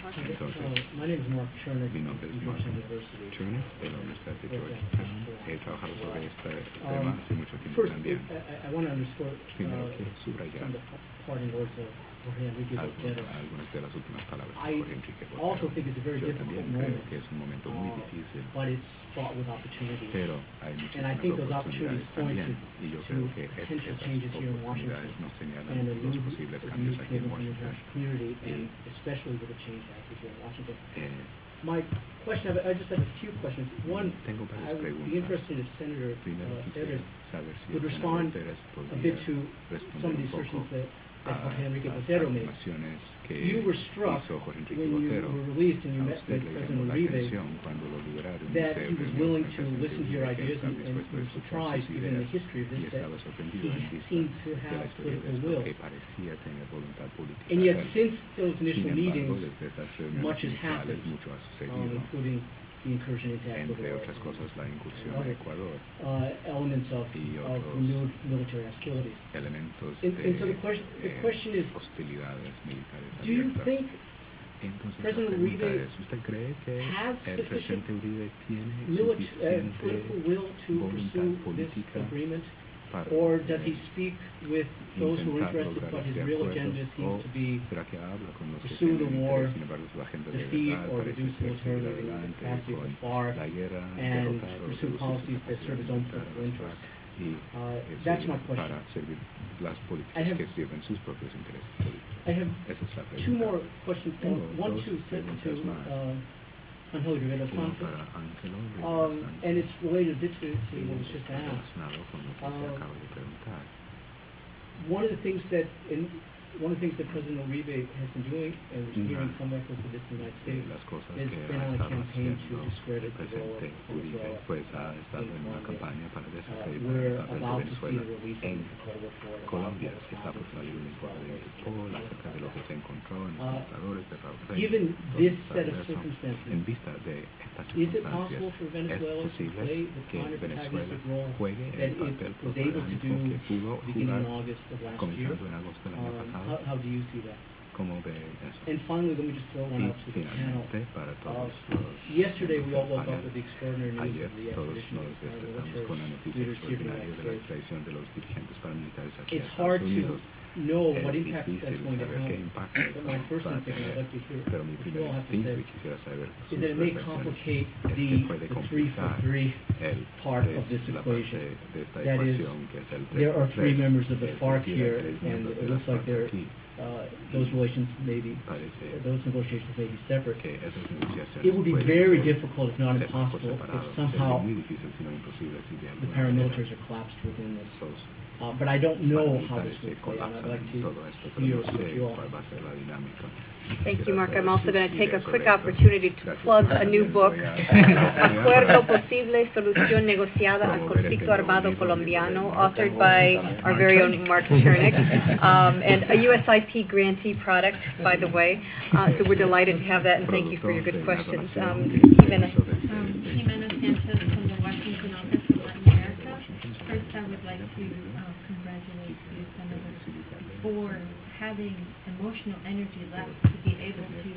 Entonces, my name is Mark Chernick mi from nombre es Mark Georgetown University. Chernick de la Universidad de Georgetown. He trabajado sobre este tema hace mucho tiempo First, también. I want to underscore Primero quiero subrayar some of the parting words of Jorge Enrique Botero. algunas de las últimas palabras de I Jorge Enrique also Botero. think it's a very Yo difficult también moment, creo que es un momento muy difícil, but it's fraught with opportunity. pero hay And I muchísimas think those opportunities oportunidades point también, y yo to creo que potential esas changes here in Washington oportunidades nos señalan and a los new posibles cambios aquí en commitment from the Washington. international community, and especially with the change happening here in Washington. My Eh, question, I just have a few questions. One, Tengo I varias would be preguntas. interested if Senator Primero quisiera Pérez saber si would el respond senador Pérez a bit podría to some of responder the un poco assertions that a Jorge Enrique las Botero made. afirmaciones que You were struck hizo Jorge Enrique when you Botero. were released and you A met usted with le President llamó la Uribe atención cuando lo liberaron y that se he was reunió willing con to el presidente listen to your Uribe, que ideas estaba and dispuesto you a were escuchar surprised, sus given the ideas, history of y this, that estaba sorprendido he en vista seemed to de la have historia de political esto, will. que parecía tener voluntad política. And yet, de hacerlo. since those Sin initial embargo, meetings, desde esas reuniones much has iniciales, happened, mucho ha sucedido, including the incursion into entre Ecuador, otras cosas la incursión other, a Ecuador elements of y of otros renewed military hostilities. elementos And so the question is, hostilidades militares do you abiertas. think Entonces, la President pregunta Uribe es, ¿usted cree que has el presidente Uribe tiene political suficiente will to voluntad pursue this política agreement, para or does he speak with those who are intentar interested, lograr but his este real acuerdo? agenda seems ¿O to be será que habla con los que pursue the tienen war, interés? Sin embargo, su agenda de defeat verdad or parece reduce ser seguir militarily adelante capacity con for FARC, la guerra, and derrotar o pursue reducir su policies that capacidad serve his own militar a political las interests. FARC y That's servir my question. para servir las I políticas have- que sirven sus propios intereses políticos. I have Esa es la pregunta. two more questions. Tengo One dos to preguntas más. Angel Rivera Uno Santos, para Ángelo Rivera Santos, and it's related a bit to y what was just está asked. relacionado con lo que se acaba de preguntar. One of the things that President Uribe has been doing, and we're hearing some echoes of this in the United States, Las cosas has que been ha on a estado campaign to haciendo discredit el the role of presidente Uribe, Venezuela pues ha estado in en una Colombia. campaña para desacreditar We're el papel de about to see Venezuela the release of en this incredible report about Colombia. what Está por happened salir un informe de Interpol acerca de lo que se encontró en los Uh, computadores de Raúl Reyes. Given Entonces, this set saber of eso, circumstances, en vista de estas is it circunstancias, possible for es Venezuela to posible play the que kind of Venezuela protagonistic role juegue that el papel it was able to protagónico do que pudo beginning jugar in August of last year? comenzando en agosto del año pasado? How do you see that? ¿Cómo ve eso? And finally, let me just throw one Y out to the panel. finalmente, para todos los Yesterday, we all miembros woke del up with the extraordinary news ayer of the todos extradition nos of our despertamos con la military noticia leaders here in the extraordinaria United de la States. extradición de los dirigentes paramilitares aquí a It's Estados hard to Unidos. know Es what impact difícil that's going to saber qué have. impacto But my eso first va a instinct, tener, I'd like to hear pero mi what you primer all have to instinto, say, y quisiera saber is sus that it may reflexiones, complicate es que the puede 3 for complicar 3 el part of tres, this la equation. parte de esta That is, ecuación que es el there are 3 3+3, members of the es FARC decir, here, hay tres and miembros it de las looks like FARC aquí. those relations may be, Parece those negotiations may be separate. que esas negociaciones It would be pueden very ser difficult, if not por impossible, separado. if Sería somehow muy difícil, sino imposible, si de the alguna manera paramilitaries are collapsed within this. los But I don't know how this paramilitares will play out. I'd colapsan like en todo to esto, pero hear no what sé you all cuál have va a to ser say. la dinámica. Thank you, Quisiera Mark. I'm saber also sus going to take a ideas quick sobre esto. opportunity to Gracias, plug Mark. a new book, Acuerdo Posible, Solución Negociada al Conflicto Armado Colombiano, authored by our very own Mark Chernick, and a USIP grantee product, by the way. So we're delighted to have that, and thank you for your good questions. Jimena. Jimena Sanchez from the Washington Office of Latin America. First, I would like to congratulate you, Senator, for having emotional energy left to be able to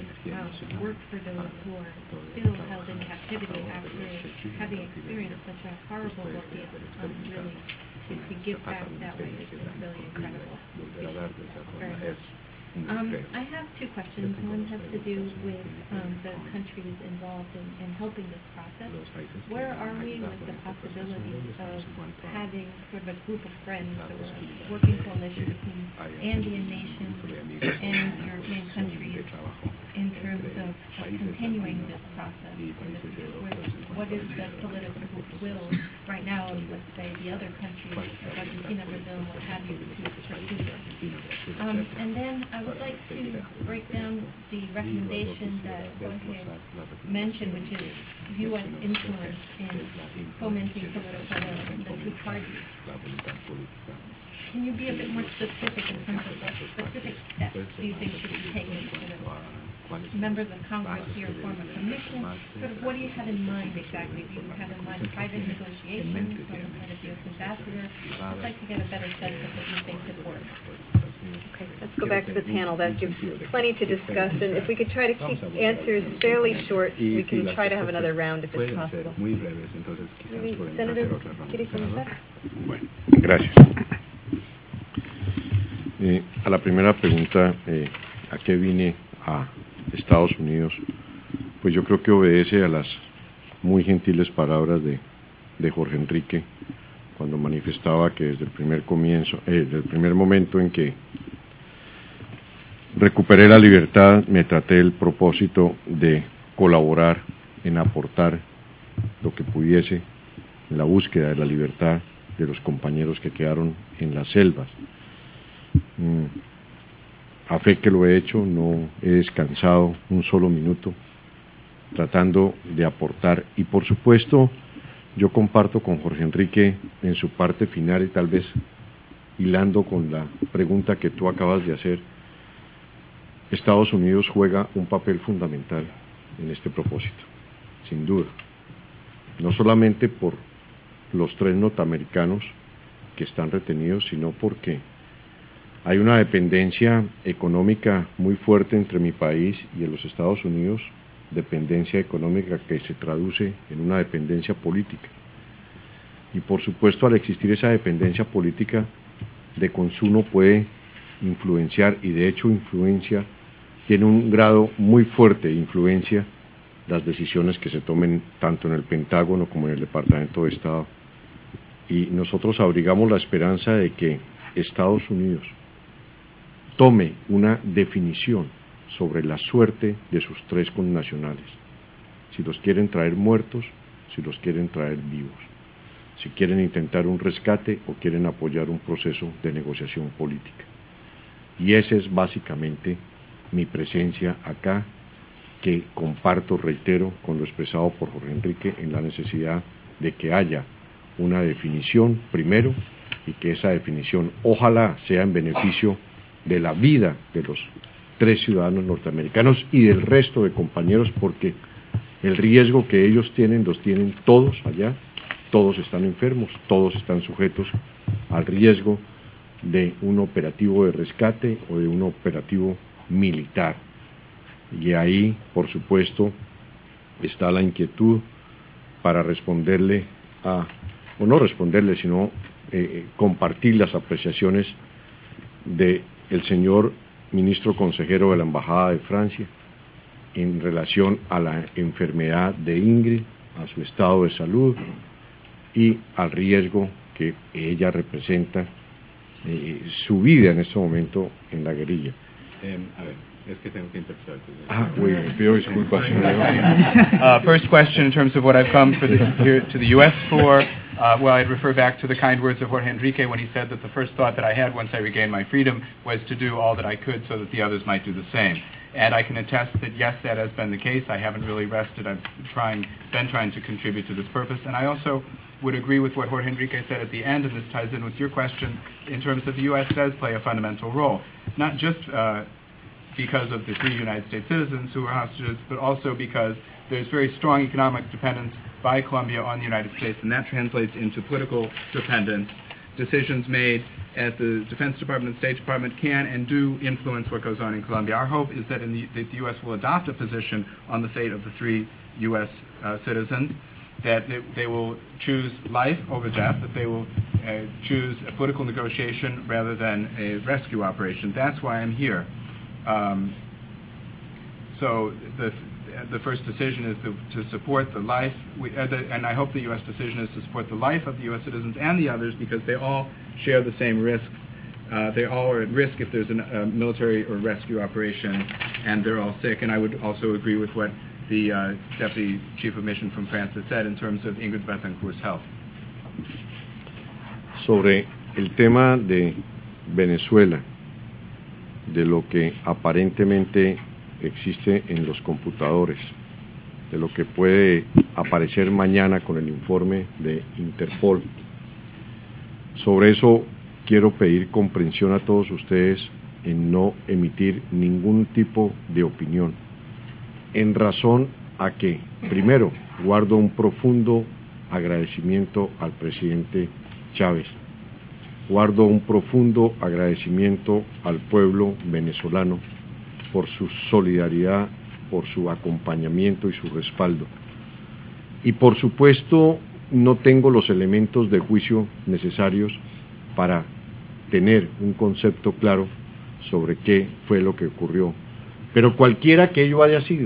work for those who are still held in captivity after having experienced such a horrible ordeal. Really, to give back that way is really incredible. Very much. I have two questions. One has to do with the countries involved in helping this process. Where are we with the possibility of having sort of a group of friends or a working coalition between Andean nations and European countries in terms of continuing this process? What is the political will right now of, let's say, the other countries, like Argentina, Brazil, and what have you, to pursue this? And then I would like to break down the recommendation that Jorge mentioned, which is U.S. influence in fomenting political will in the two parties. Can you be a bit more specific in terms of what specific steps do you think should be taken? Members of Congress here form a commission. Sort of what do you have in mind exactly? Do you have in mind private negotiations from the point of view of ambassador? I'd like to get a better sense of what you think could work. Okay, let's go back to the panel. That gives plenty to discuss, and if we could try to keep answers fairly short, we can try to have another round if it's possible. Muy breves, entonces quizás Maybe podemos Senator, hacer otra ronda. ¿quiere comenzar? Bueno, gracias. A la primera pregunta, ¿a qué vine a Estados Unidos? Pues yo creo que obedece a las muy gentiles palabras de Jorge Enrique, cuando manifestaba que desde el primer momento en que recuperé la libertad, me traté el propósito de colaborar en aportar lo que pudiese en la búsqueda de la libertad de los compañeros que quedaron en las selvas. A fe que lo he hecho, no he descansado un solo minuto tratando de aportar, y por supuesto yo comparto con Jorge Enrique en su parte final, y tal vez hilando con la pregunta que tú acabas de hacer, Estados Unidos juega un papel fundamental en este propósito, sin duda, no solamente por los 3 norteamericanos que están retenidos, sino porque hay una dependencia económica muy fuerte entre mi país y los Estados Unidos, dependencia económica que se traduce en una dependencia política. Y por supuesto, al existir esa dependencia política, de consumo puede influenciar, y de hecho influencia, tiene un grado muy fuerte de influencia las decisiones que se tomen tanto en el Pentágono como en el Departamento de Estado. Y nosotros abrigamos la esperanza de que Estados Unidos tome una definición sobre la suerte de sus 3 connacionales, si los quieren traer muertos, si los quieren traer vivos, si quieren intentar un rescate o quieren apoyar un proceso de negociación política. Y esa es básicamente mi presencia acá, que comparto, reitero, con lo expresado por Jorge Enrique en la necesidad de que haya una definición primero, y que esa definición ojalá sea en beneficio de la vida de los 3 ciudadanos norteamericanos y del resto de compañeros, porque el riesgo que ellos tienen los tienen todos allá, todos están enfermos, todos están sujetos al riesgo de un operativo de rescate o de un operativo militar. Y ahí, por supuesto, está la inquietud para responderle o no responderle, sino compartir las apreciaciones del señor ministro consejero de la Embajada de Francia en relación a la enfermedad de Ingrid, a su estado de salud y al riesgo que ella representa, su vida en este momento en la guerrilla. A ver, es que tengo que interpretar. Pido disculpas. First question in terms of what I've come here to the U.S. for. Well, I'd refer back to the kind words of Jorge Enrique when he said that the first thought that I had once I regained my freedom was to do all that I could so that the others might do the same. And I can attest that, yes, that has been the case. I haven't really rested. I've been trying to contribute to this purpose. And I also would agree with what Jorge Enrique said at the end, and this ties in with your question, in terms of the U.S. does play a fundamental role, not just because of the 3 United States citizens who are hostages, but also because there's very strong economic dependence by Colombia on the United States, and that translates into political dependence. Decisions made at the Defense Department and State Department can and do influence what goes on in Colombia. Our hope is that the U.S. will adopt a position on the fate of the 3 U.S. Citizens, that they will choose life over death, that they will choose a political negotiation rather than a rescue operation. That's why I'm here. So the first decision is to support the life, and I hope the U.S. decision is to support the life of the U.S. citizens and the others, because they all share the same risks. They all are at risk if there's a military or rescue operation, and they're all sick. And I would also agree with what the Deputy Chief of Mission from France has said in terms of Ingrid Betancourt's health. Sobre el tema de Venezuela, de lo que aparentemente existe en los computadores, de lo que puede aparecer mañana con el informe de Interpol. Sobre eso quiero pedir comprensión a todos ustedes en no emitir ningún tipo de opinión, en razón a que, primero, guardo un profundo agradecimiento al presidente Chávez guardo un profundo agradecimiento al pueblo venezolano por su solidaridad, por su acompañamiento y su respaldo. Y por supuesto, no tengo los elementos de juicio necesarios para tener un concepto claro sobre qué fue lo que ocurrió. Pero cualquiera que ello haya sido,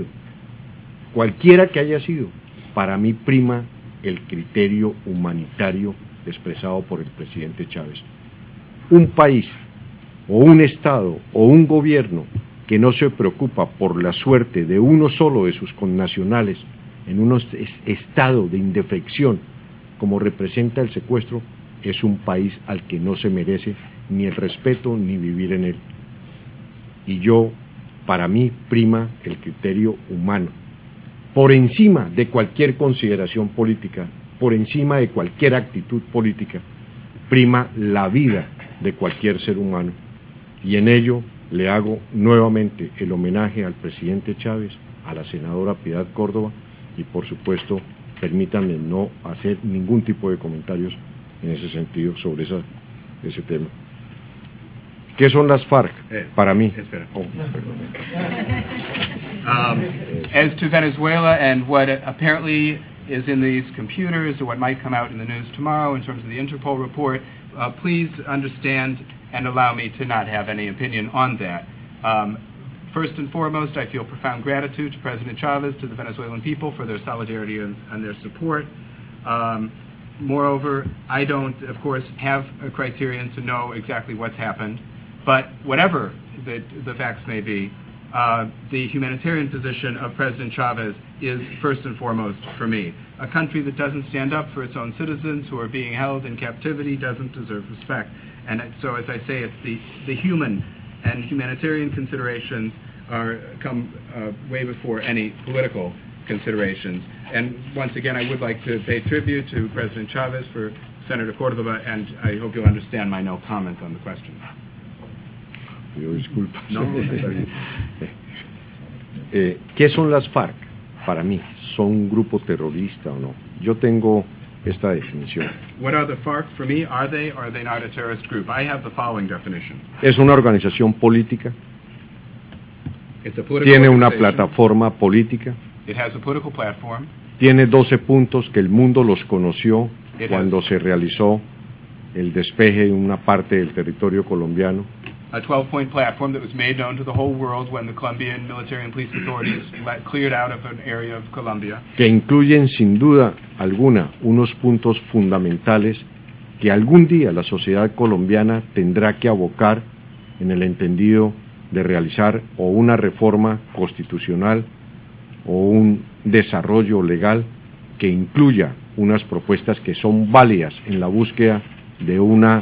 para mí prima el criterio humanitario expresado por el presidente Chávez. Un país, o un Estado, o un gobierno que no se preocupa por la suerte de uno solo de sus connacionales en un estado de indefección, como representa el secuestro, es un país al que no se merece ni el respeto ni vivir en él. Y para mí, prima el criterio humano, por encima de cualquier consideración política, por encima de cualquier actitud política, prima la vida de cualquier ser humano. Y en ello le hago nuevamente el homenaje al presidente Chávez, a la senadora Piedad Córdoba, y por supuesto, permítanme no hacer ningún tipo de comentarios en ese sentido sobre ese tema. ¿Qué son las FARC? Para mí. As to Venezuela and what apparently is in these computers or what might come out in the news tomorrow in terms of the Interpol report, please understand and allow me to not have any opinion on that. First and foremost, I feel profound gratitude to President Chavez, to the Venezuelan people for their solidarity and their support. Moreover, I don't, of course, have a criterion to know exactly what's happened, but whatever the facts may be, the humanitarian position of President Chavez is first and foremost for me. A country that doesn't stand up for its own citizens who are being held in captivity doesn't deserve respect. And so, as I say, it's the human and humanitarian considerations come way before any political considerations. And once again, I would like to pay tribute to President Chavez for Senator Córdoba, and I hope you'll understand my no comment on the question. Yo disculpa. No, está bien. ¿Qué son las FARC? Para mí, ¿son un grupo terrorista o no? Yo tengo esta definición. What are the FARC for me? Are they or are they not a terrorist group? I have the following definition. Es una organización política. It's a political Tiene una organization. plataforma política. It has a political platform. Tiene 12 puntos que el mundo los conoció It cuando has se realizó el despeje de una parte del territorio colombiano. A 12-point platform that was made known to the whole world when the Colombian military and police authorities cleared out of an area of Colombia. Que incluyen sin duda alguna unos puntos fundamentales que algún día la sociedad colombiana tendrá que abocar en el entendido de realizar o una reforma constitucional o un desarrollo legal que incluya unas propuestas que son válidas en la búsqueda de una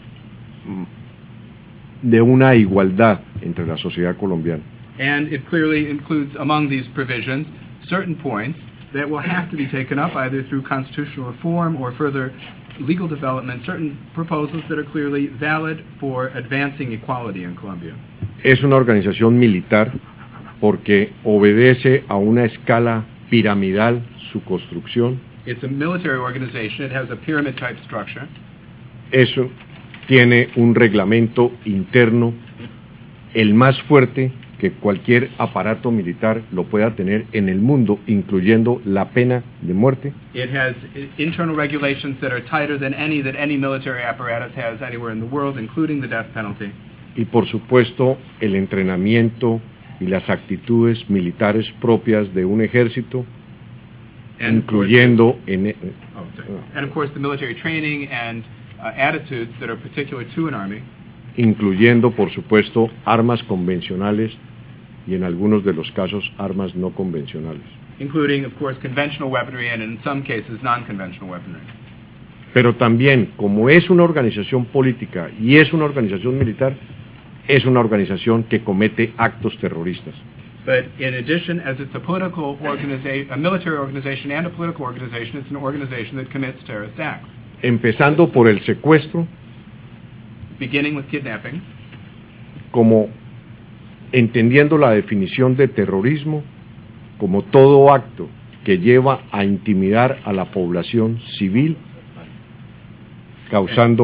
igualdad entre la sociedad colombiana. And it clearly includes among these provisions certain points that will have to be taken up either through constitutional reform or further legal development, certain proposals that are clearly valid for advancing equality in Colombia. Es una organización militar porque obedece a una escala piramidal su construcción. It's a military organization. It has a pyramid-type structure. Eso tiene un reglamento interno, el más fuerte que cualquier aparato militar lo pueda tener en el mundo, incluyendo la pena de muerte. It has internal regulations that are tighter than any that any military apparatus has anywhere in the world, including the death penalty. Y por supuesto el entrenamiento y las actitudes militares propias de un ejército, incluyendo and of course the military training and attitudes that are particular to an army. Incluyendo por supuesto armas convencionales y en algunos de los casos armas no convencionales. Including of course conventional weaponry and in some cases non-conventional weaponry. Pero también, como es una organización política y es una organización militar, es una organización que comete actos terroristas. But in addition, as it's a political organization, a military organization and a political organization, it's an organization that commits terrorist acts. Empezando por el secuestro, beginning with kidnapping, como entendiendo la definición de terrorismo como todo acto que lleva a intimidar a la población civil, causando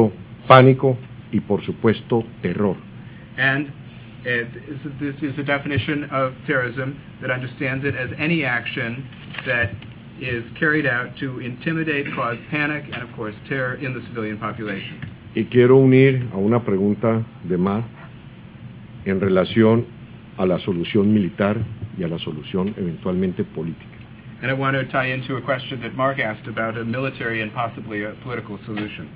pánico y, por supuesto, terror. And this is a definition of terrorism that understands it as any action that is carried out to intimidate, cause panic, and of course terror in the civilian population. Y quiero unir a una pregunta de Mar en relación a la solución militar y a la solución eventualmente política. And I want to tie into a question that Mark asked about a military and possibly a political solution.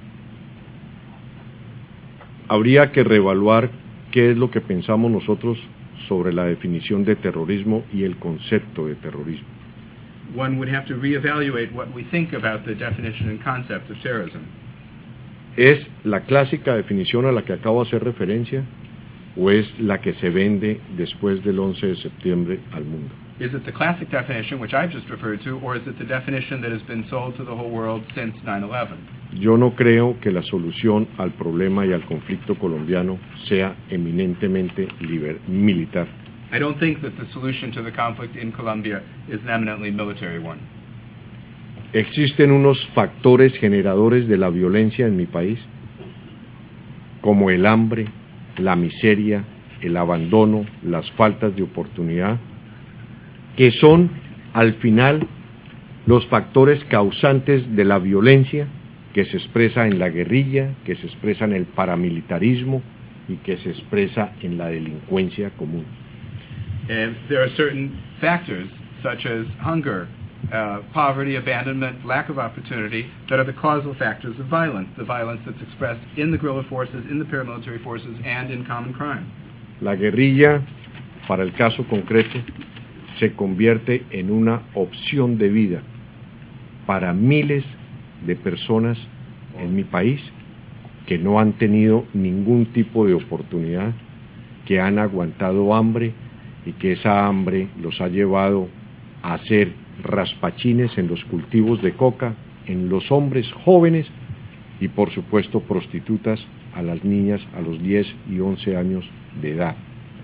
Habría que reevaluar qué es lo que pensamos nosotros sobre la definición de terrorismo y el concepto de terrorismo. One would have to reevaluate what we think about the definition and concept of terrorism. ¿Es la clásica definición a la que acabo de hacer referencia o es la que se vende después del 11 de septiembre al mundo? Is it the classic definition, which I've just referred to, or is it the definition that has been sold to the whole world since 9/11? Yo no creo que la solución al problema y al conflicto colombiano sea eminentemente militar. I don't think that the solution to the conflict in Colombia is an eminently military one. Existen unos factores generadores de la violencia en mi país, como el hambre, la miseria, el abandono, las faltas de oportunidad, que son al final los factores causantes de la violencia que se expresa en la guerrilla, que se expresa en el paramilitarismo y que se expresa en la delincuencia común. There are certain factors such as hunger, poverty, abandonment, lack of opportunity that are the causal factors of violence, the violence that's expressed in the guerrilla forces, in the paramilitary forces, and in common crime. La guerrilla, para el caso concreto, se convierte en una opción de vida para miles de personas en mi país que no han tenido ningún tipo de oportunidad, que han aguantado hambre y que esa hambre los ha llevado a hacer raspachines en los cultivos de coca, en los hombres jóvenes y por supuesto prostitutas a las niñas a los 10 y 11 años de edad.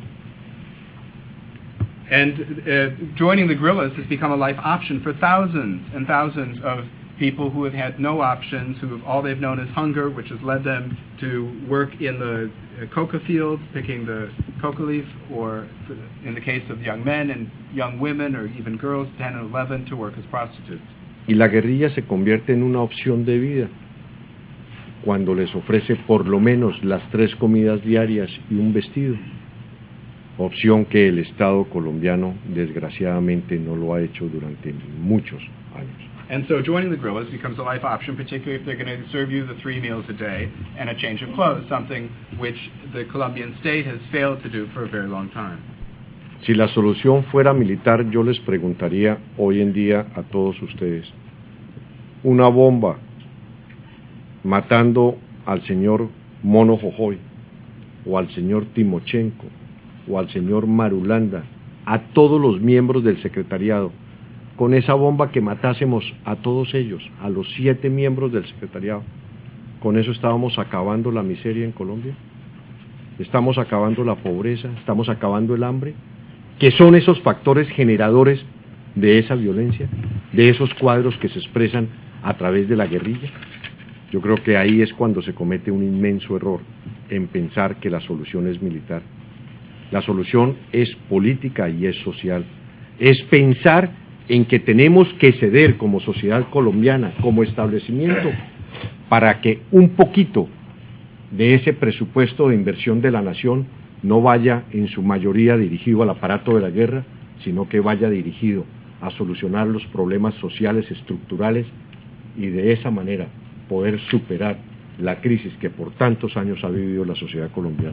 And joining the guerrillas has become a life option for thousands and thousands of people who have had no options, all they've known is hunger, which has led them to work in the coca fields, picking the coca leaf, or in the case of young men and young women, or even girls, 10 and 11, to work as prostitutes. Y la guerrilla se convierte en una opción de vida cuando les ofrece por lo menos las 3 comidas diarias y un vestido, opción que el Estado colombiano desgraciadamente no lo ha hecho durante muchos años. And so joining the guerrillas becomes a life option, particularly if they're going to serve you the 3 meals a day and a change of clothes, something which the Colombian state has failed to do for a very long time. Si la solución fuera militar, yo les preguntaría hoy en día a todos ustedes, una bomba matando al señor Mono Jojoy, o al señor Timochenko, o al señor Marulanda, a todos los miembros del secretariado, con esa bomba que matásemos a todos ellos, a los 7 miembros del secretariado, ¿con eso estábamos acabando la miseria en Colombia? ¿Estamos acabando la pobreza? ¿Estamos acabando el hambre? ¿Qué son esos factores generadores de esa violencia, de esos cuadros que se expresan a través de la guerrilla? Yo creo que ahí es cuando se comete un inmenso error en pensar que la solución es militar. La solución es política y es social. Es pensar en que tenemos que ceder como sociedad colombiana, como establecimiento, para que un poquito de ese presupuesto de inversión de la nación no vaya en su mayoría dirigido al aparato de la guerra, sino que vaya dirigido a solucionar los problemas sociales estructurales y de esa manera poder superar la crisis que por tantos años ha vivido la sociedad colombiana.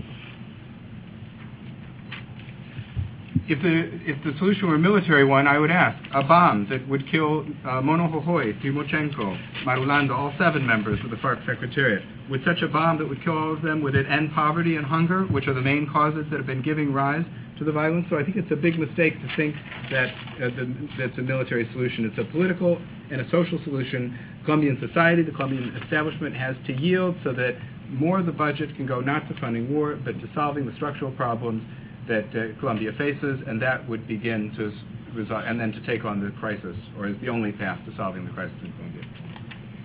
If the solution were a military one, I would ask, a bomb that would kill Mono Jojoy, Timochenko, Marulanda, all 7 members of the FARC Secretariat, would such a bomb that would kill all of them, would it end poverty and hunger, which are the main causes that have been giving rise to the violence? So I think it's a big mistake to think that that's a military solution. It's a political and a social solution. Colombian society, the Colombian establishment has to yield so that more of the budget can go not to funding war, but to solving the structural problems that Colombia faces, and that would begin to resolve, and then to take on the crisis, or is the only path to solving the crisis in Colombia.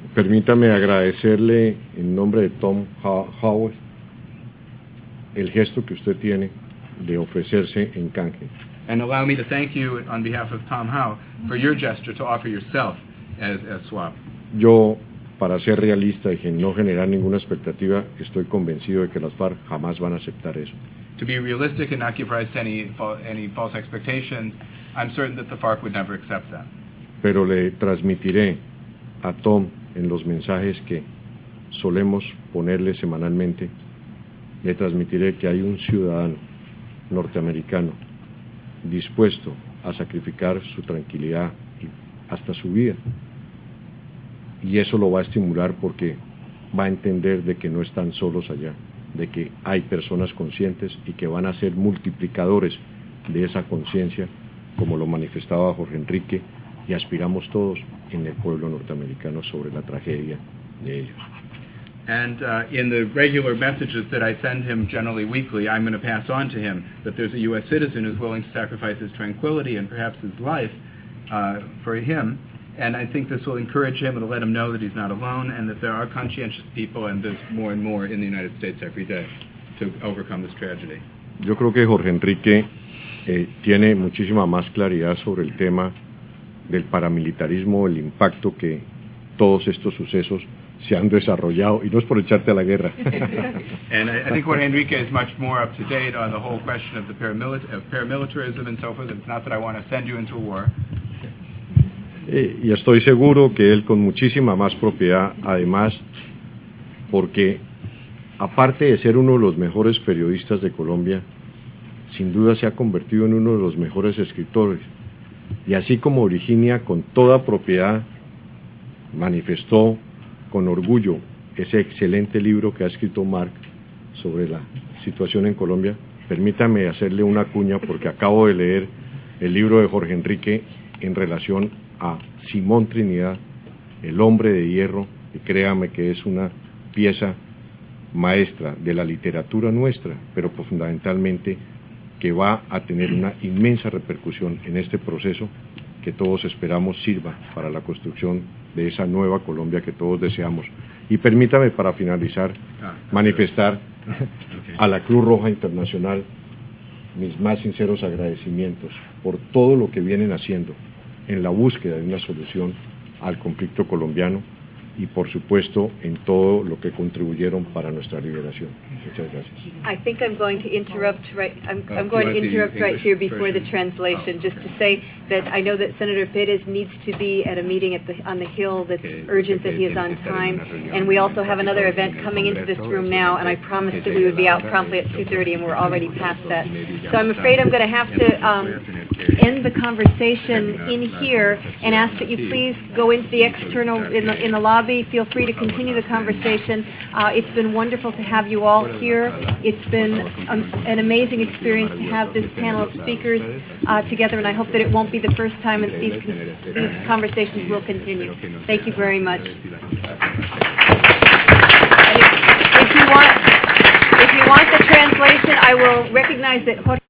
Permítame agradecerle en nombre de Tom Howard el gesto que usted tiene de ofrecerse en canje. And allow me to thank you on behalf of Tom Howe for your gesture to offer yourself as swap. Yo, para ser realista y no generar ninguna expectativa, estoy convencido de que las FARC jamás van a aceptar eso. To be realistic and not give rise to any false expectations, I'm certain that the FARC would never accept that. Pero le transmitiré a Tom en los mensajes que solemos ponerle semanalmente, le transmitiré que hay un ciudadano norteamericano dispuesto a sacrificar su tranquilidad y hasta su vida. Y eso lo va a estimular porque va a entender de que no están solos allá, de que hay personas conscientes y que van a ser multiplicadores de esa conciencia, como lo manifestaba Jorge Enrique, y aspiramos todos en el pueblo norteamericano sobre la tragedia de ellos. And in the regular messages that I send him generally weekly, I'm going to pass on to him that there's a U.S. citizen who's willing to sacrifice his tranquility and perhaps his life for him. And I think this will encourage him and let him know that he's not alone and that there are conscientious people, and there's more and more in the United States every day to overcome this tragedy. Yo creo que Jorge Enrique tiene muchísima más claridad sobre el tema del paramilitarismo, el impacto que todos estos sucesos se han desarrollado, y no es por echarte a la guerra. And I think Jorge Enrique is much more up to date on the whole question of the paramilitarism and so forth. It's not that I want to send you into a war. Y estoy seguro que él con muchísima más propiedad, además, porque aparte de ser uno de los mejores periodistas de Colombia, sin duda se ha convertido en uno de los mejores escritores. Y así como Virginia con toda propiedad manifestó con orgullo ese excelente libro que ha escrito Mark sobre la situación en Colombia, permítame hacerle una cuña porque acabo de leer el libro de Jorge Enrique en relación a Simón Trinidad, el hombre de hierro, y créame que es una pieza maestra de la literatura nuestra, pero fundamentalmente que va a tener una inmensa repercusión en este proceso que todos esperamos sirva para la construcción de esa nueva Colombia que todos deseamos. Y permítame, para finalizar, manifestar a la Cruz Roja Internacional mis más sinceros agradecimientos por todo lo que vienen haciendo en la búsqueda de una solución al conflicto colombiano y por supuesto en todo lo que contribuyeron para nuestra liberación. Muchas gracias. I think I'm going to interrupt right here before the translation, just to say that I know that Senator Pérez needs to be at a meeting on the Hill that's urgent, that he is on time, and we also have another event coming into this room now, and I promised that we would be out promptly at 2:30, and we're already past that. So I'm afraid I'm going to have to end the conversation in here and ask that you please go into the external, in the lobby. Feel free to continue the conversation. It's been wonderful to have you all here. It's been an amazing experience to have this panel of speakers together, and I hope that it won't be the first time and these conversations will continue. Thank you very much. If you want the translation, I will recognize that Jorge